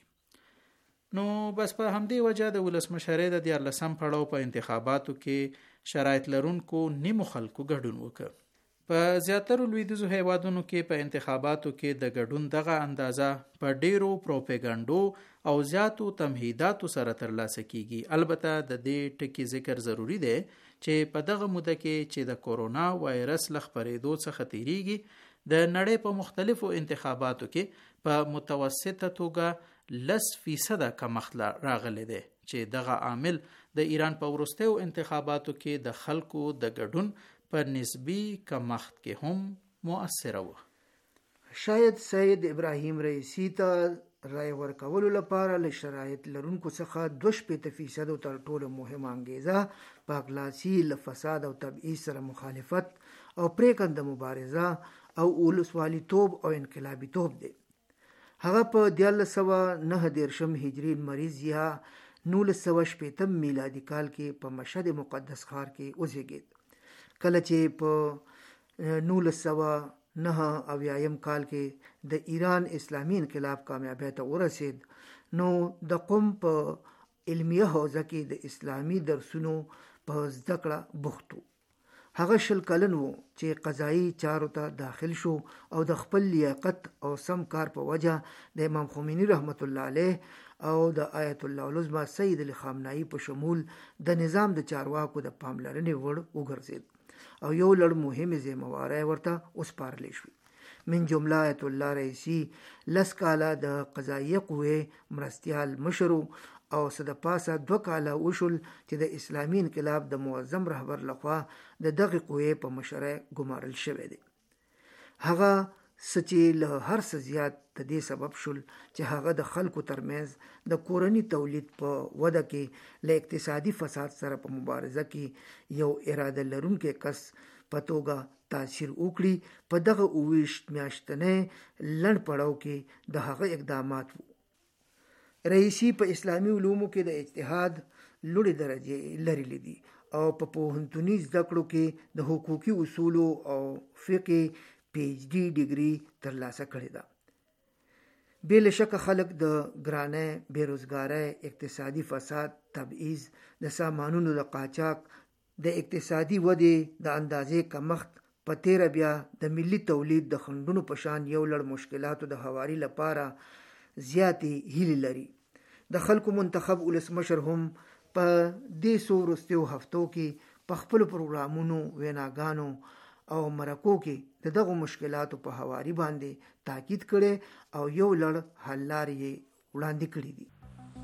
Speaker 4: نو بس په همدې وجه د ولسمشرۍ د 14 پړاو په انتخاباتو کې شرایط لرونکو نیمو خلکو ګډون وکړ. په زیاترو لویدیځو هیوادونو کې په انتخاباتو کې د ګډون دغه اندازه په ډیرو پروپاګاندا او زیاتو تمهیداتو سره ترلاسه کیږي. البته د دې ټکی ذکر ضروری دی چې په دغه موده کې چې د کورونا وایرس له خپرېدو څخه تیریږي د نړۍ په مختلفو انتخاباتو کې په متوسطه توګه 10% کمښت راغلی دی چې دغه عامل د ایران په وروستیو انتخاباتو کې د خلکو د ګډون په نسبی کمښت کې هم مؤثره و.
Speaker 5: شاید سید ابراهیم رئیسی ته رای ورکولو لپاره له شرایط لرونکو څخه 2% تر ټولو مهمه انګیزه په اغلاسی له فساد او تبعیض سره مخالفت او پریکنده مبارزه او ولسوالی توب او انقلابی توب دی. هغه په 1919 هجری مریض یا 1980 میلادي کال کې په مشهد مقدس ښار کې وزیږید. کله چې په 1909 کال کې د ایران اسلامي انقلاب کامیابی ته ورسید، نو د قم په علمیه حوزه کې د اسلامي درسونو په زده کړه بوخت و. هغه 20 کلن و چې قضایي چارو ته داخل شو او د خپل لیاقت او سم کار په وجه د امام خمینی رحمت الله علیه او د آیت الله العظمى سید علی خامنه‌ای په شمول د نظام د چارواکو د پاملرنې وړ وګرځید او یو لړ مهمه ذمہواری ورته وسپارل شو. من جمله آیت الله رئیسی 10 کاله د قضایي قوې مرستیال مشر او صد پاسه 2 کاله وشول چې د اسلامي انقلاب د معظم رهبر لخوا د دغه قوې په مشره ګمارل شوی دی. هغه سچې له هر څه زیات د دې سبب شول چې هغه د خلکو ترمنځ د کورني تولید په وده کې له اقتصادي فساد سره په مبارزه کې یو اراده لرونکي کس په توګه تاثیر وکړي. په دغه 28 میاشتنې لړ پړاو کې د هغه اقدامات وو. رئیسی په اسلامی علومو کې د اجتهاد لوړې درجه لرلې دي او په پوهنتوني زده کړو کې د حقوقي اصول او فقه PhD ډیګري ترلاسه کړې ده. بل شک خلک د ګرانه بیروزګارۍ، اقتصادي فساد، تبعیض، د سامانونو د قاچاق، د اقتصادي ودې د اندازې کمښت، په تیر بیا د ملي تولید د خنډونو په شان یو لړ مشکلاتو د هواري لپاره زیاتې هیلې لري. د خلکو منتخب ولسمشر هم په دې څو وروستیو هفتو کې په خپلو پروګرامونو، ویناګانو او مرکو کې د دغو مشکلاتو په هواري باندې تاکید کړي او یو لړ حل لارې یې وړاندې کړي دي.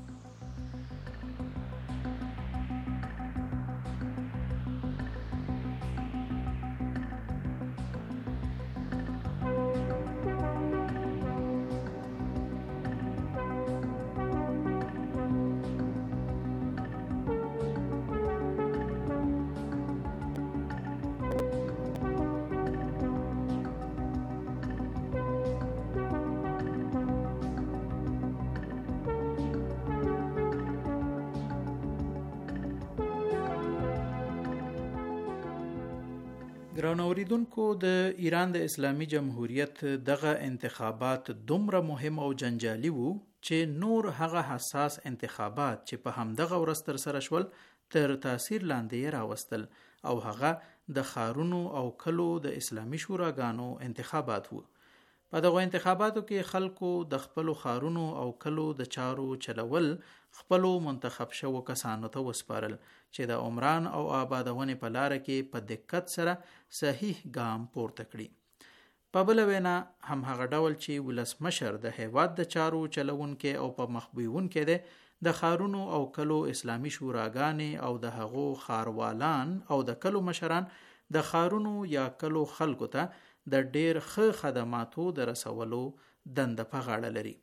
Speaker 4: ګرانو اوریدونکو، د ایران د اسلامي جمهوریت دغه انتخابات دومره مهم او جنجالي وو چې نور هغه حساس انتخابات چې په همدغه ورځ تر سره شول تر تاثیر لاندې یې راوستل او هغه د ښارونو او کلو د اسلامي شوراګانو انتخابات وو. په دغه انتخاباتو کې خلکو د خپلو ښارونو او کلو د چارو چلول خپلو منتخب شوو کسانو ته وسپارل چې د عمران او آبادونې په لاره کې په دقت سره صحیح ګام پورته کړي. په بله وینا هم هغه ډول چې ولسمشر د هیواد د چارو چلونکي او په مخ بیونکي دی، د ښارونو او کلو اسلامي شوراګانې او د هغو ښاروالان او د کلو مشران د ښارونو یا کلو خلکو ته د ډیر ښه خدماتو د رسولو دنده په غاړه لري.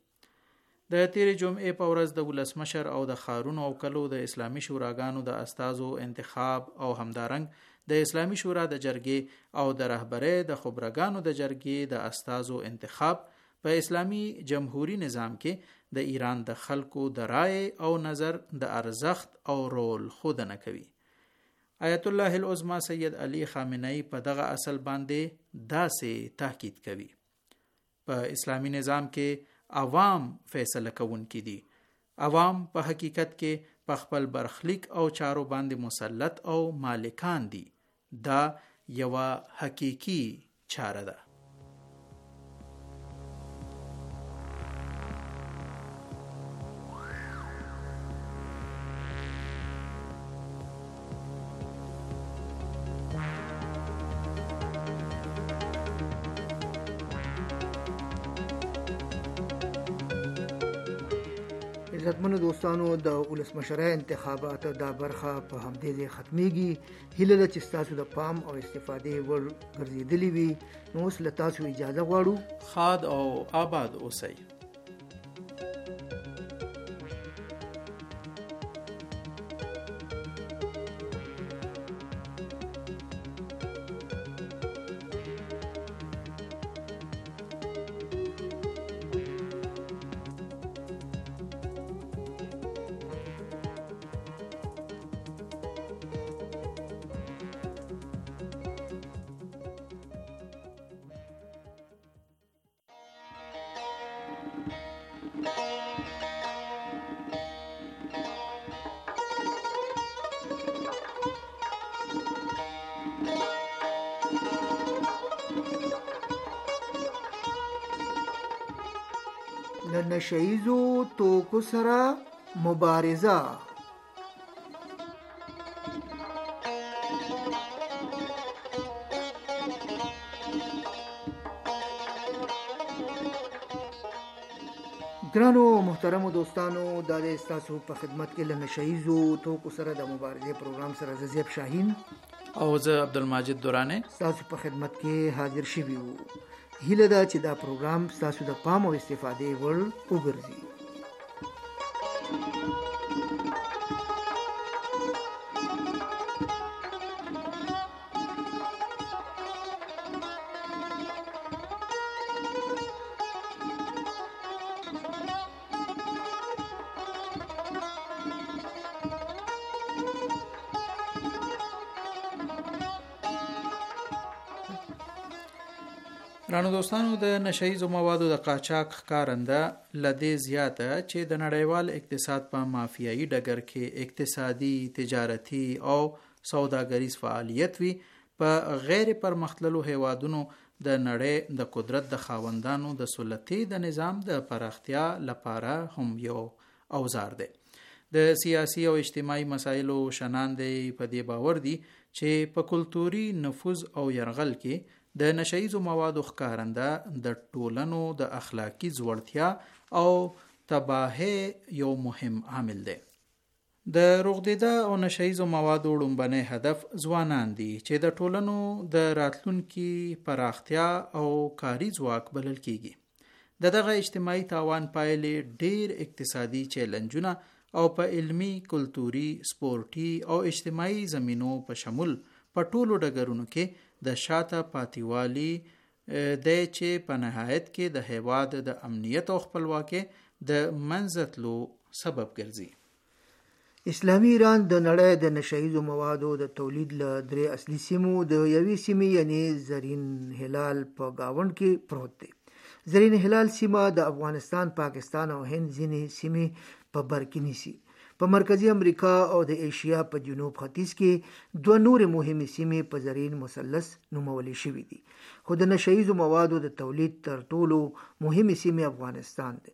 Speaker 4: د تیرې جمعې په ورځ د ولسمشر او د ښارونو او کلو د اسلامي شوراګانو د استازو انتخاب او همدارنګ د اسلامي شورا د جرګې او د رهبرۍ د خبرګانو د جرګې د استازو انتخاب په اسلامي جمهوریت نظام کې د ایران د خلکو د رائے او نظر د ارزښت او رول ښودنه کوي. آیت الله العظمى سید علی خامنه‌ای په دغه اصل باندې داسې تاکید کوي: په اسلامی نظام کې عوام فیصله کوونکي دي. عوام په حقیقت کې په خپل برخلیک او چارو باندې مسلط او مالکان دي. دا یوه حقیقي چاره ده.
Speaker 5: عزتمنو دوستانو، د ولسمشرۍ انتخاباتو دا برخه په همدې ځای ختمیږي. هیله ده چې ستاسو د پام او استفادې وړ ګرځېدلې وي. نو اوس له تاسو اجازه غواړو.
Speaker 4: ښاد او آباد اوسئ.
Speaker 5: نشه ییزو توکو سره مبارزه. ګرانو محترمو دوستانو، دا د ستاسو په خدمت کې له نشه ییزو توکو سره د مبارزې پروګرام سره زیب شاهین
Speaker 4: او زه عبدالماجد دورانه
Speaker 5: ستاسو په خدمت کې حاضر شوي وو. هیله ده چې دا پروګرام ستاسو د پام او استفادې وړ وګرځي.
Speaker 4: رانو دوستانو، د نشهیزو موادو د قاچاق ښکارنده لدې زیاته چې د نړیوال اقتصاد په مافیایي ډګر کې اقتصادي، تجارتي او سوداګریز فعالیت وي، په غیر پرمختللو هیوادونو د نړۍ د قدرت د خاوندانو د سلطې د نظام د پراختیا لپاره هم یو اوزار دی. د سیاسي او اجتماعي مسایلو شناندې په دې باور دي چې په کلتوري نفوذ او یرغل کې د نشهیزو موادو ښکارنده د ټولنو د اخلاقی ځوړتیا او تباهی یو مهم عامل دی. د روغدیده او نشهیزو موادو لومبنی هدف ځوانان دي چې د ټولنو د راتلونکي پراختیا او کاري ځواک بلل کیږي. دغه اجتماعي تاوان پایلې ډیر اقتصادي چیلنجونه او په علمی، کلتوري، سپورټي او اجتماعي زمینو په شمول په ټولو ډګرونو کې د شاته پاتیوالی د چې په نهایت کې د هیواد د امنیت او خپلواکۍ د منځتلو سبب ګرځي.
Speaker 5: اسلامي ایران د نړۍ د نشهیزو موادو د تولید له درې اصلي سیمو د یوې سیمې یعنی زرین هلال په گاوند کې پروت دی. زرین هلال سیمه د افغانستان، پاکستان او هند ځینې سیمې په بر کې نیسي. په مرکزی امریکا او د ایشیا په جنوب ختیځ کې دوه نورې مهمې سیمې په زرین مثلث نومولې شوې دي. خو د نشهیزو موادو د تولید تر ټولو مهمې سیمې افغانستان دی.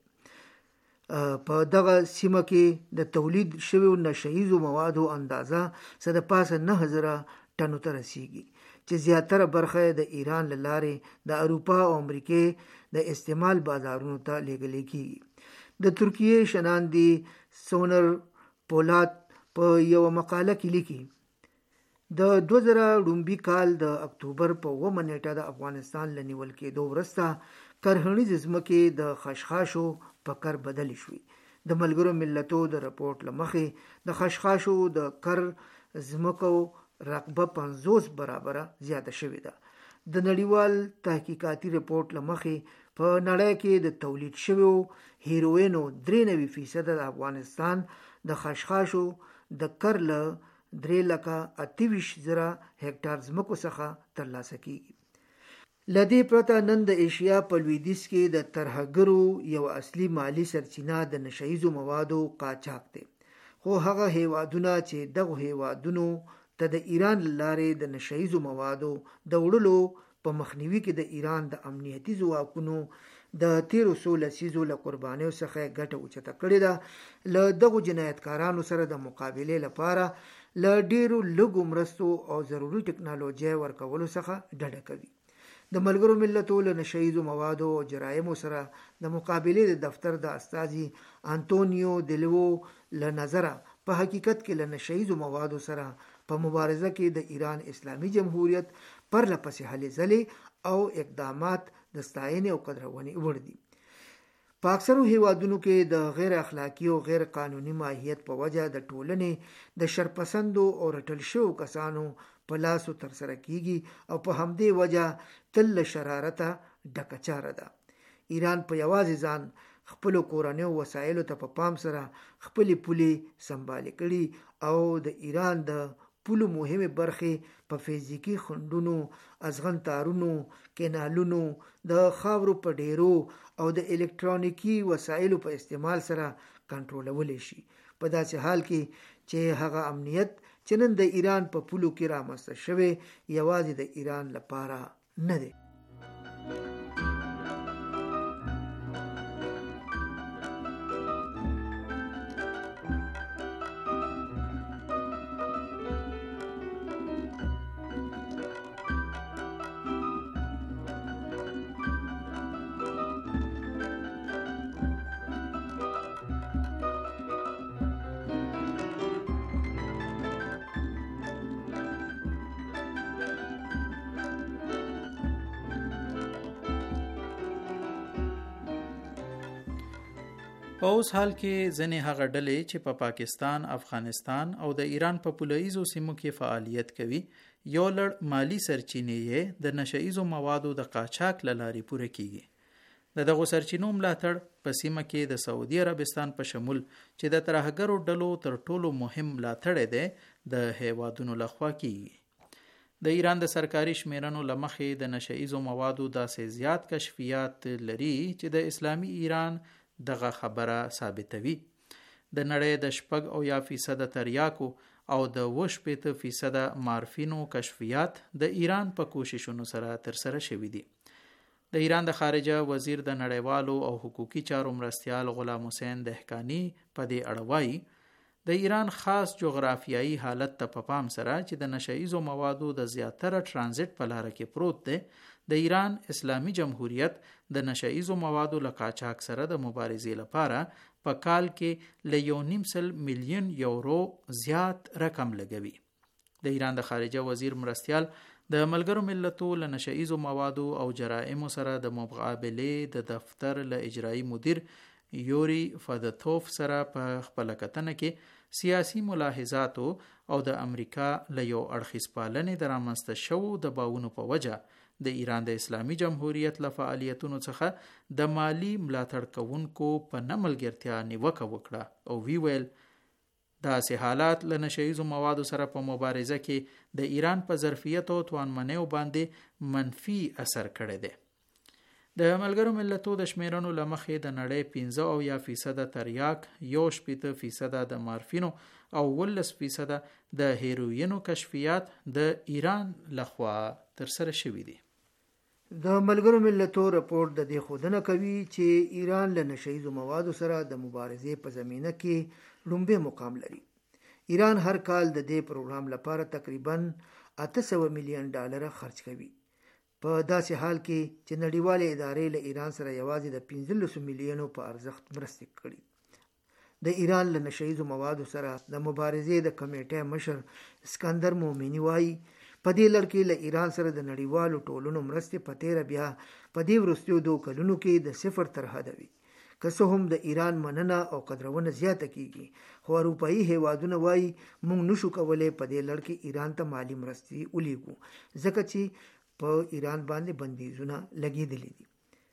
Speaker 5: په دغه سیمه کې د تولید شویو نشهیزو موادو اندازه څه د پاسه 9000 ټنو ته رسیږي، چې زیاتره برخه د ایران له لارې د اروپا او امریکې د استعمال بازارونو ته لیږل کیږي. د ترکیې شناندي سونر پولاد په یو مقاله کې لیکي د 2000 کال د اکتوبر په 9 نیټه د افغانستان لنیول کېدو وروسته کرهنیز ځمکې د خشخاشو په کر بدل شوې. د ملګرو ملتونو د رپورټ لمخې د خشخاشو د کر ځمکو رقبه 50 برابره زیاته شوې ده. د نړیوال تحقیقاتي رپورټ لمخې په نړۍ کې د تولید شویو هیروینو 93% د افغانستان د خشخاشو د کر له 328,000 هکټار ځمکو څخه ترلاسه کیږي. لدې پرته نن د ایشیا په لویدیځ کې د ترهګرو یو اصلي مالی سرچینه د نشهیزو موادو قاچاق دی. خو هغه هیوادونه چې دغه هیوادونو ته د ایران لارې د نشهیزو موادو د وړلو په مخنیوي کې د ایران د امنیتي ځواکونو د 1300 لسیزو له قربانیو څخه ګټه اوچته کړې ده. له دغو جنایتکارانو سره د مقابلې لپاره له ډیرو لږو مرستو او ضروري ټکنالوژي ورکولو څخه ډډه کوي. د ملګرو ملتونو له نشهیزو موادو او جرایمو سره د مقابلې د دفتر د استازي انټونیو دلوو له نظره په حقیقت کې له نشهیزو موادو سره په مبارزه کې د ایران اسلامي جمهوریت پرله پسې هلې ځلې او اقدامات د ستاینې او قدرونې وړ دي. په اکثرو هیوادونو کې د غیر اخلاقی او غیر قانوني ماهیت په وجه د ټولنې د شرپسندو او رټل شوو کسانو په لاسو ترسره کیږي او په همدې وجه تل له شرارته ډکه چاره ده. ایران په یوازې ځان خپل کورنیو وسایلو ته په پام سره خپل پولي سمبال کړي او د ایران د پولو مهمه برخه په فزیکی خندونو، ازغن تارونو، کینالونو، د خاورو په ډیرو او د الکترونیکی وسایلو په استعمال سره کنټرولول شي. په داسې حال کې چې هغه امنیت چې نن د ایران په پولو کې رامنځته شوی یوازې د ایران لپاره نه دی.
Speaker 4: په اوس حال کې ځینې هغه ډلې چې په پاکستان، افغانستان او د ایران په پولیسو سیمو کې فعالیت کوي یو لړ مالی سرچینې یې د نشهیزو موادو د قاچاق له لارې پوره کیږي. د دغو سرچینو ملاتړ په سیمه کې د سعودي عربستان په شمول چې د ترهګرو ډلو تر ټولو مهم ملاتړ دی د هیوادونو لخوا کیږي. د ایران د سرکاري شمیرنو لمخې د نشهیزو موادو داسې زیات کشفیات لري چې د اسلامي ایران دغه خبره ثابتوي. د نړۍ د 6% تریاکو او د 8% مارفینو کشفیات د ایران په کوششونو سره ترسره شوي دي. د ایران د خارجه وزیر د نړیوالو او حقوقي چارو مرستیال غلام حسین دهقانی په دې اړه وایي د ایران خاص جغرافیایي حالت ته په پام سره چې د نشهیزو موادو د زیاتره ترانزیت په لار کې پروت دی، د ایران اسلامي جمهوریت د نشهیزو موادو له قاچاق سره د مبارزې لپاره په کال کې له 1.5 میلیون یورو زیات رقم لګوي. د ایران د خارجه وزیر مرستیال د ملګرو ملتو له نشهیزو موادو او جرائمو سره د مقابلې د دفتر له اجرایی مدیر یوري فدتوف سره په خپل کتنه کې سیاسي ملاحظاتو او د امریکا له یو اړخیز پالنې د رامنځته شوو دباونو په وجه د ایران د اسلامي جمهوریت له فعالیتونو څخه د مالی ملاتړ کوونکو په نه ملګرتیا نیوکه وکړه او وی ویل داسې حالات له نشهیزو موادو سره په مبارزه کې د ایران په ظرفیت او توانمنیو باندې منفي اثر کړی دی. د ملګرو ملتو د شمیرنو لمخې د نړۍ 15% تریاک، 1% د مارفینو او 18% د هیروینو کشفیات د ایران لخوا ترسره شوي دي.
Speaker 5: د ملګرو ملتو رپورټ د دې ښودنه کوي چې ایران له نشهیزو موادو سره د مبارزې په زمینه کې لومړی مقام لري. ایران هر کال د دې پروګرام لپاره تقریبا $800 میلیون خرج کوي. په داسې حال کې چې نړیوالې ادارې له ایران سره یوازې د 15 میلیونو په ارزښت مرستې کړي. د ایران له نشهیزو موادو سره د مبارزې د کمیټې مشر اسکندر مومنی وایي په دې لړ کې له ایران سره د نړیوالو ټولنو مرستې په تیره بیا په دې وروستیو 2 کلونو کې د 0 تر حده وي. که څه هم د ایران مننه او قدرونه زیاته کیږي، خو اروپایي هیوادونه وایي موږ نشو کولی په دې لړ کې ایران ته مالی مرستې ولیږو ځکه چې په ایران باندې بندیزونه لګیدلي دي.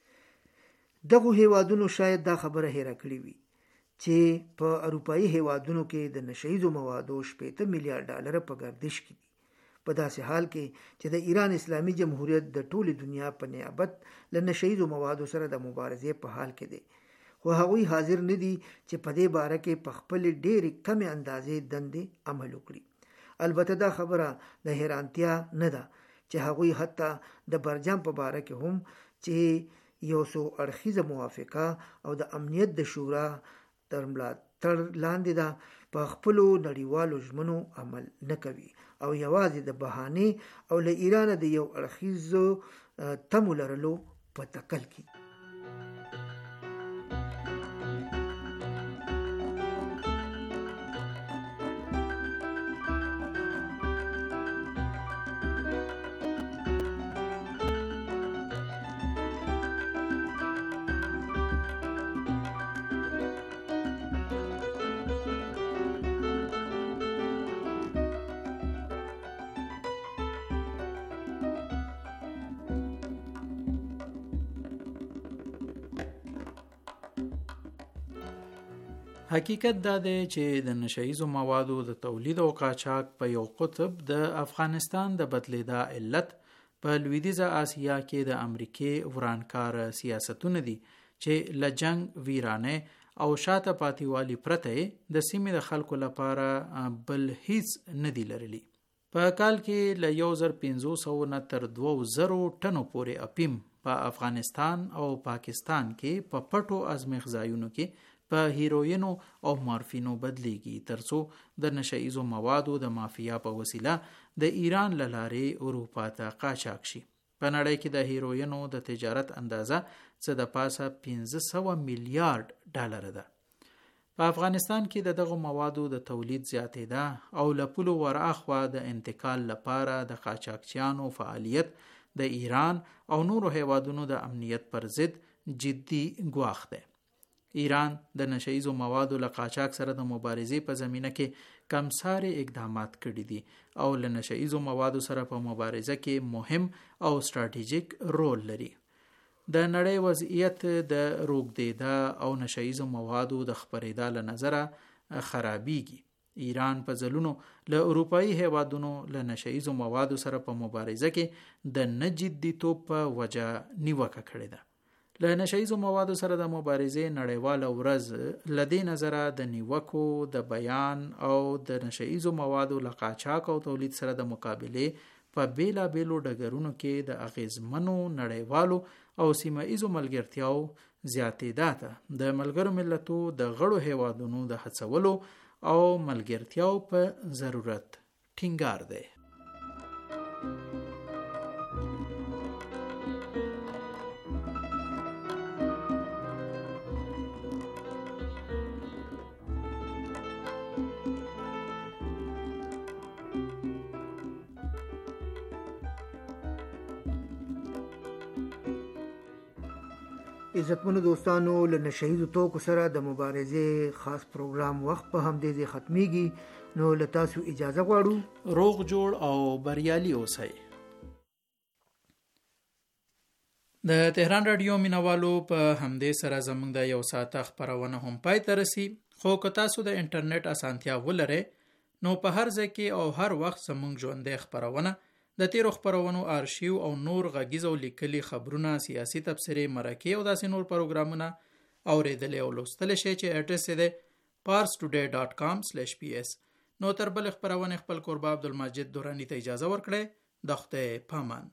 Speaker 5: دغه هیوادونو شاید دا خبره هېره کړې وي چې په اروپایي هیوادونو کې د نشهیزو موادو $80 میلیارډ په گردش کې دي. په داسې حال کې چې د ایران اسلامي جمهوریت د ټولې دنیا په نیابت له نشهیزو موادو سره د مبارزې په حال کې دی، خو هغوی حاضر نه دي چې په دې باره کې په خپل ډېرې کمې اندازې دندې عمل وکړي. البته دا خبره د حیرانتیا نه ده چې هغوی حتی د برجام په باره کې هم چې یو څو اړخیزه موافقه او د امنیت د شورا تر ملاتړ لاندې ده په خپلو نړیوالو ژمنو عمل نه کوي او یوازې د بهانې او له ایران د یو اړخیزو تمو لرلو په تکل کې.
Speaker 4: حقیقت دا دی چې د نشهیزو موادو د تولید او قاچاق په یو قطب د افغانستان د بدلیدا علت په لویدیزه آسیا کې د امریکای ورانکار سیاستونه دي چې له جنگ، ویرانه او شاته پاتېوالي پرته د سیمې د خلکو لپاره بل هیڅ نه دی لرلی. په کال کې له 1500 نه تر 2000 ټنو پورې اپیم په افغانستان او پاکستان کې په پټو ازمیخ ځایونو کې په هیروینو او مارفینو بدلیږي ترڅو د نشهیزو موادو د مافیا په وسیله د ایران له لارې اروپا ته قاچاق شي. په نړۍ کې د هیروینو د تجارت اندازه څه د پاسه $500 میلیارډ ده. په افغانستان کې دغه موادو د تولید زیاتېده او له پولو ورهاخوا د انتقال لپاره د قاچاقچیانو فعالیت د ایران او نورو هیوادونو د امنیت پر ضد جدي ګواښ دی. ایران د نشهیزو موادو له قاچاق سره د مبارزې په زمینه کې کمسارې اقدامات کړي دي او له نشهیزو موادو سره په مبارزه کې مهم او ستراتیژیک رول لري. د نړۍ وضعیت د روږدېدا او نشهیزو موادو د خپرېدا له نظره خرابېږي. ایران په ځلونو له اروپایي هیوادونو له نشهیزو موادو سره په مبارزه کې د نه جديتوب په وجه نیوکه کړې ده. له نشهیزو موادو سره د مبارزې نړیواله ورځ له دې نظره د نیوکو د بیان او د نشهیزو موادو له قاچاق او تولید سره د مقابلې په بیلابیلو ډګرونو کې د اغیزمنو نړیوالو او سیمه ایزو ملګرتیاو زیاتېدا ته د ملګرو ملتو د غړو هیوادونو د هڅولو او ملګرتیاو په ضرورت ټینګار دی.
Speaker 5: عزتمنو دوستانو، له نشهیزو توکو سره د مبارزې خاص پروګرام وخت په همدې ځای ختمیږي. نو له تاسو اجازه غواړو
Speaker 4: روغ جوړ او بریالي اوسئ. د تهران رادیو مینوالو په همدې سره زموږ د یو ساعته خپرونه هم پای ته رسي. خو که تاسو د انټرنیټ اسانتیا ولرئ نو په هر ځای کې او هر وخت زموږ ژوندۍ خپرونه د تیرو خپرونو آرشیو او نور غږیز او لیکلي خبرونه، سیاسي تبصرې، مرکې او داسې نور پروګرامونه اوریدلی او لوستلی شئ چې اډرس یې دی parstoday.com/ps. نو تر بل خپرونې خپل کوربه عبدالمجید دورانی ته اجازه ورکړئ. د خدای پامان.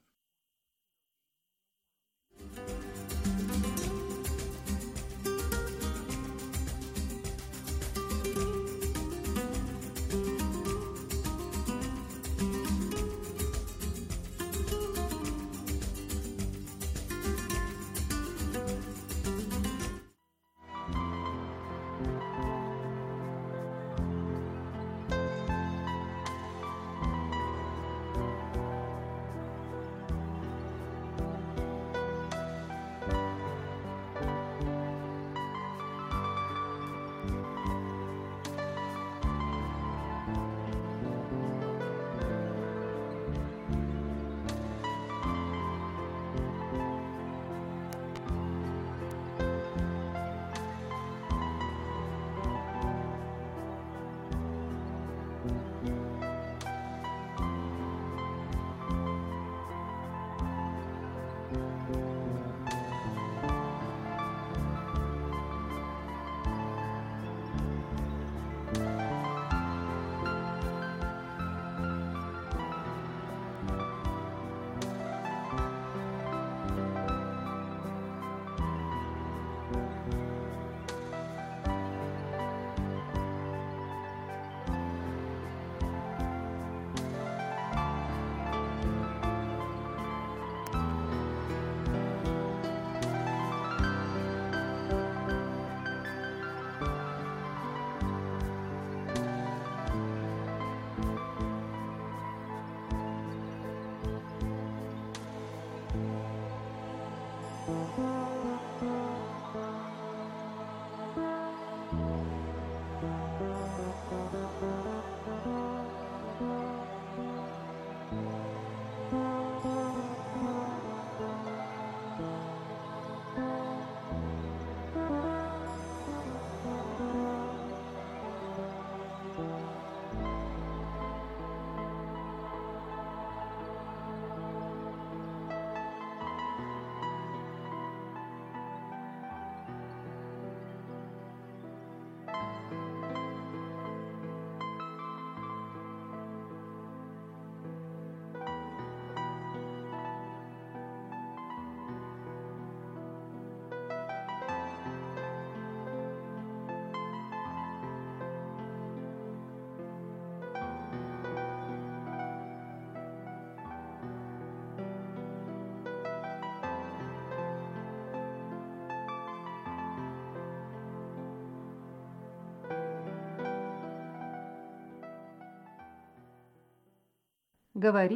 Speaker 6: गवारी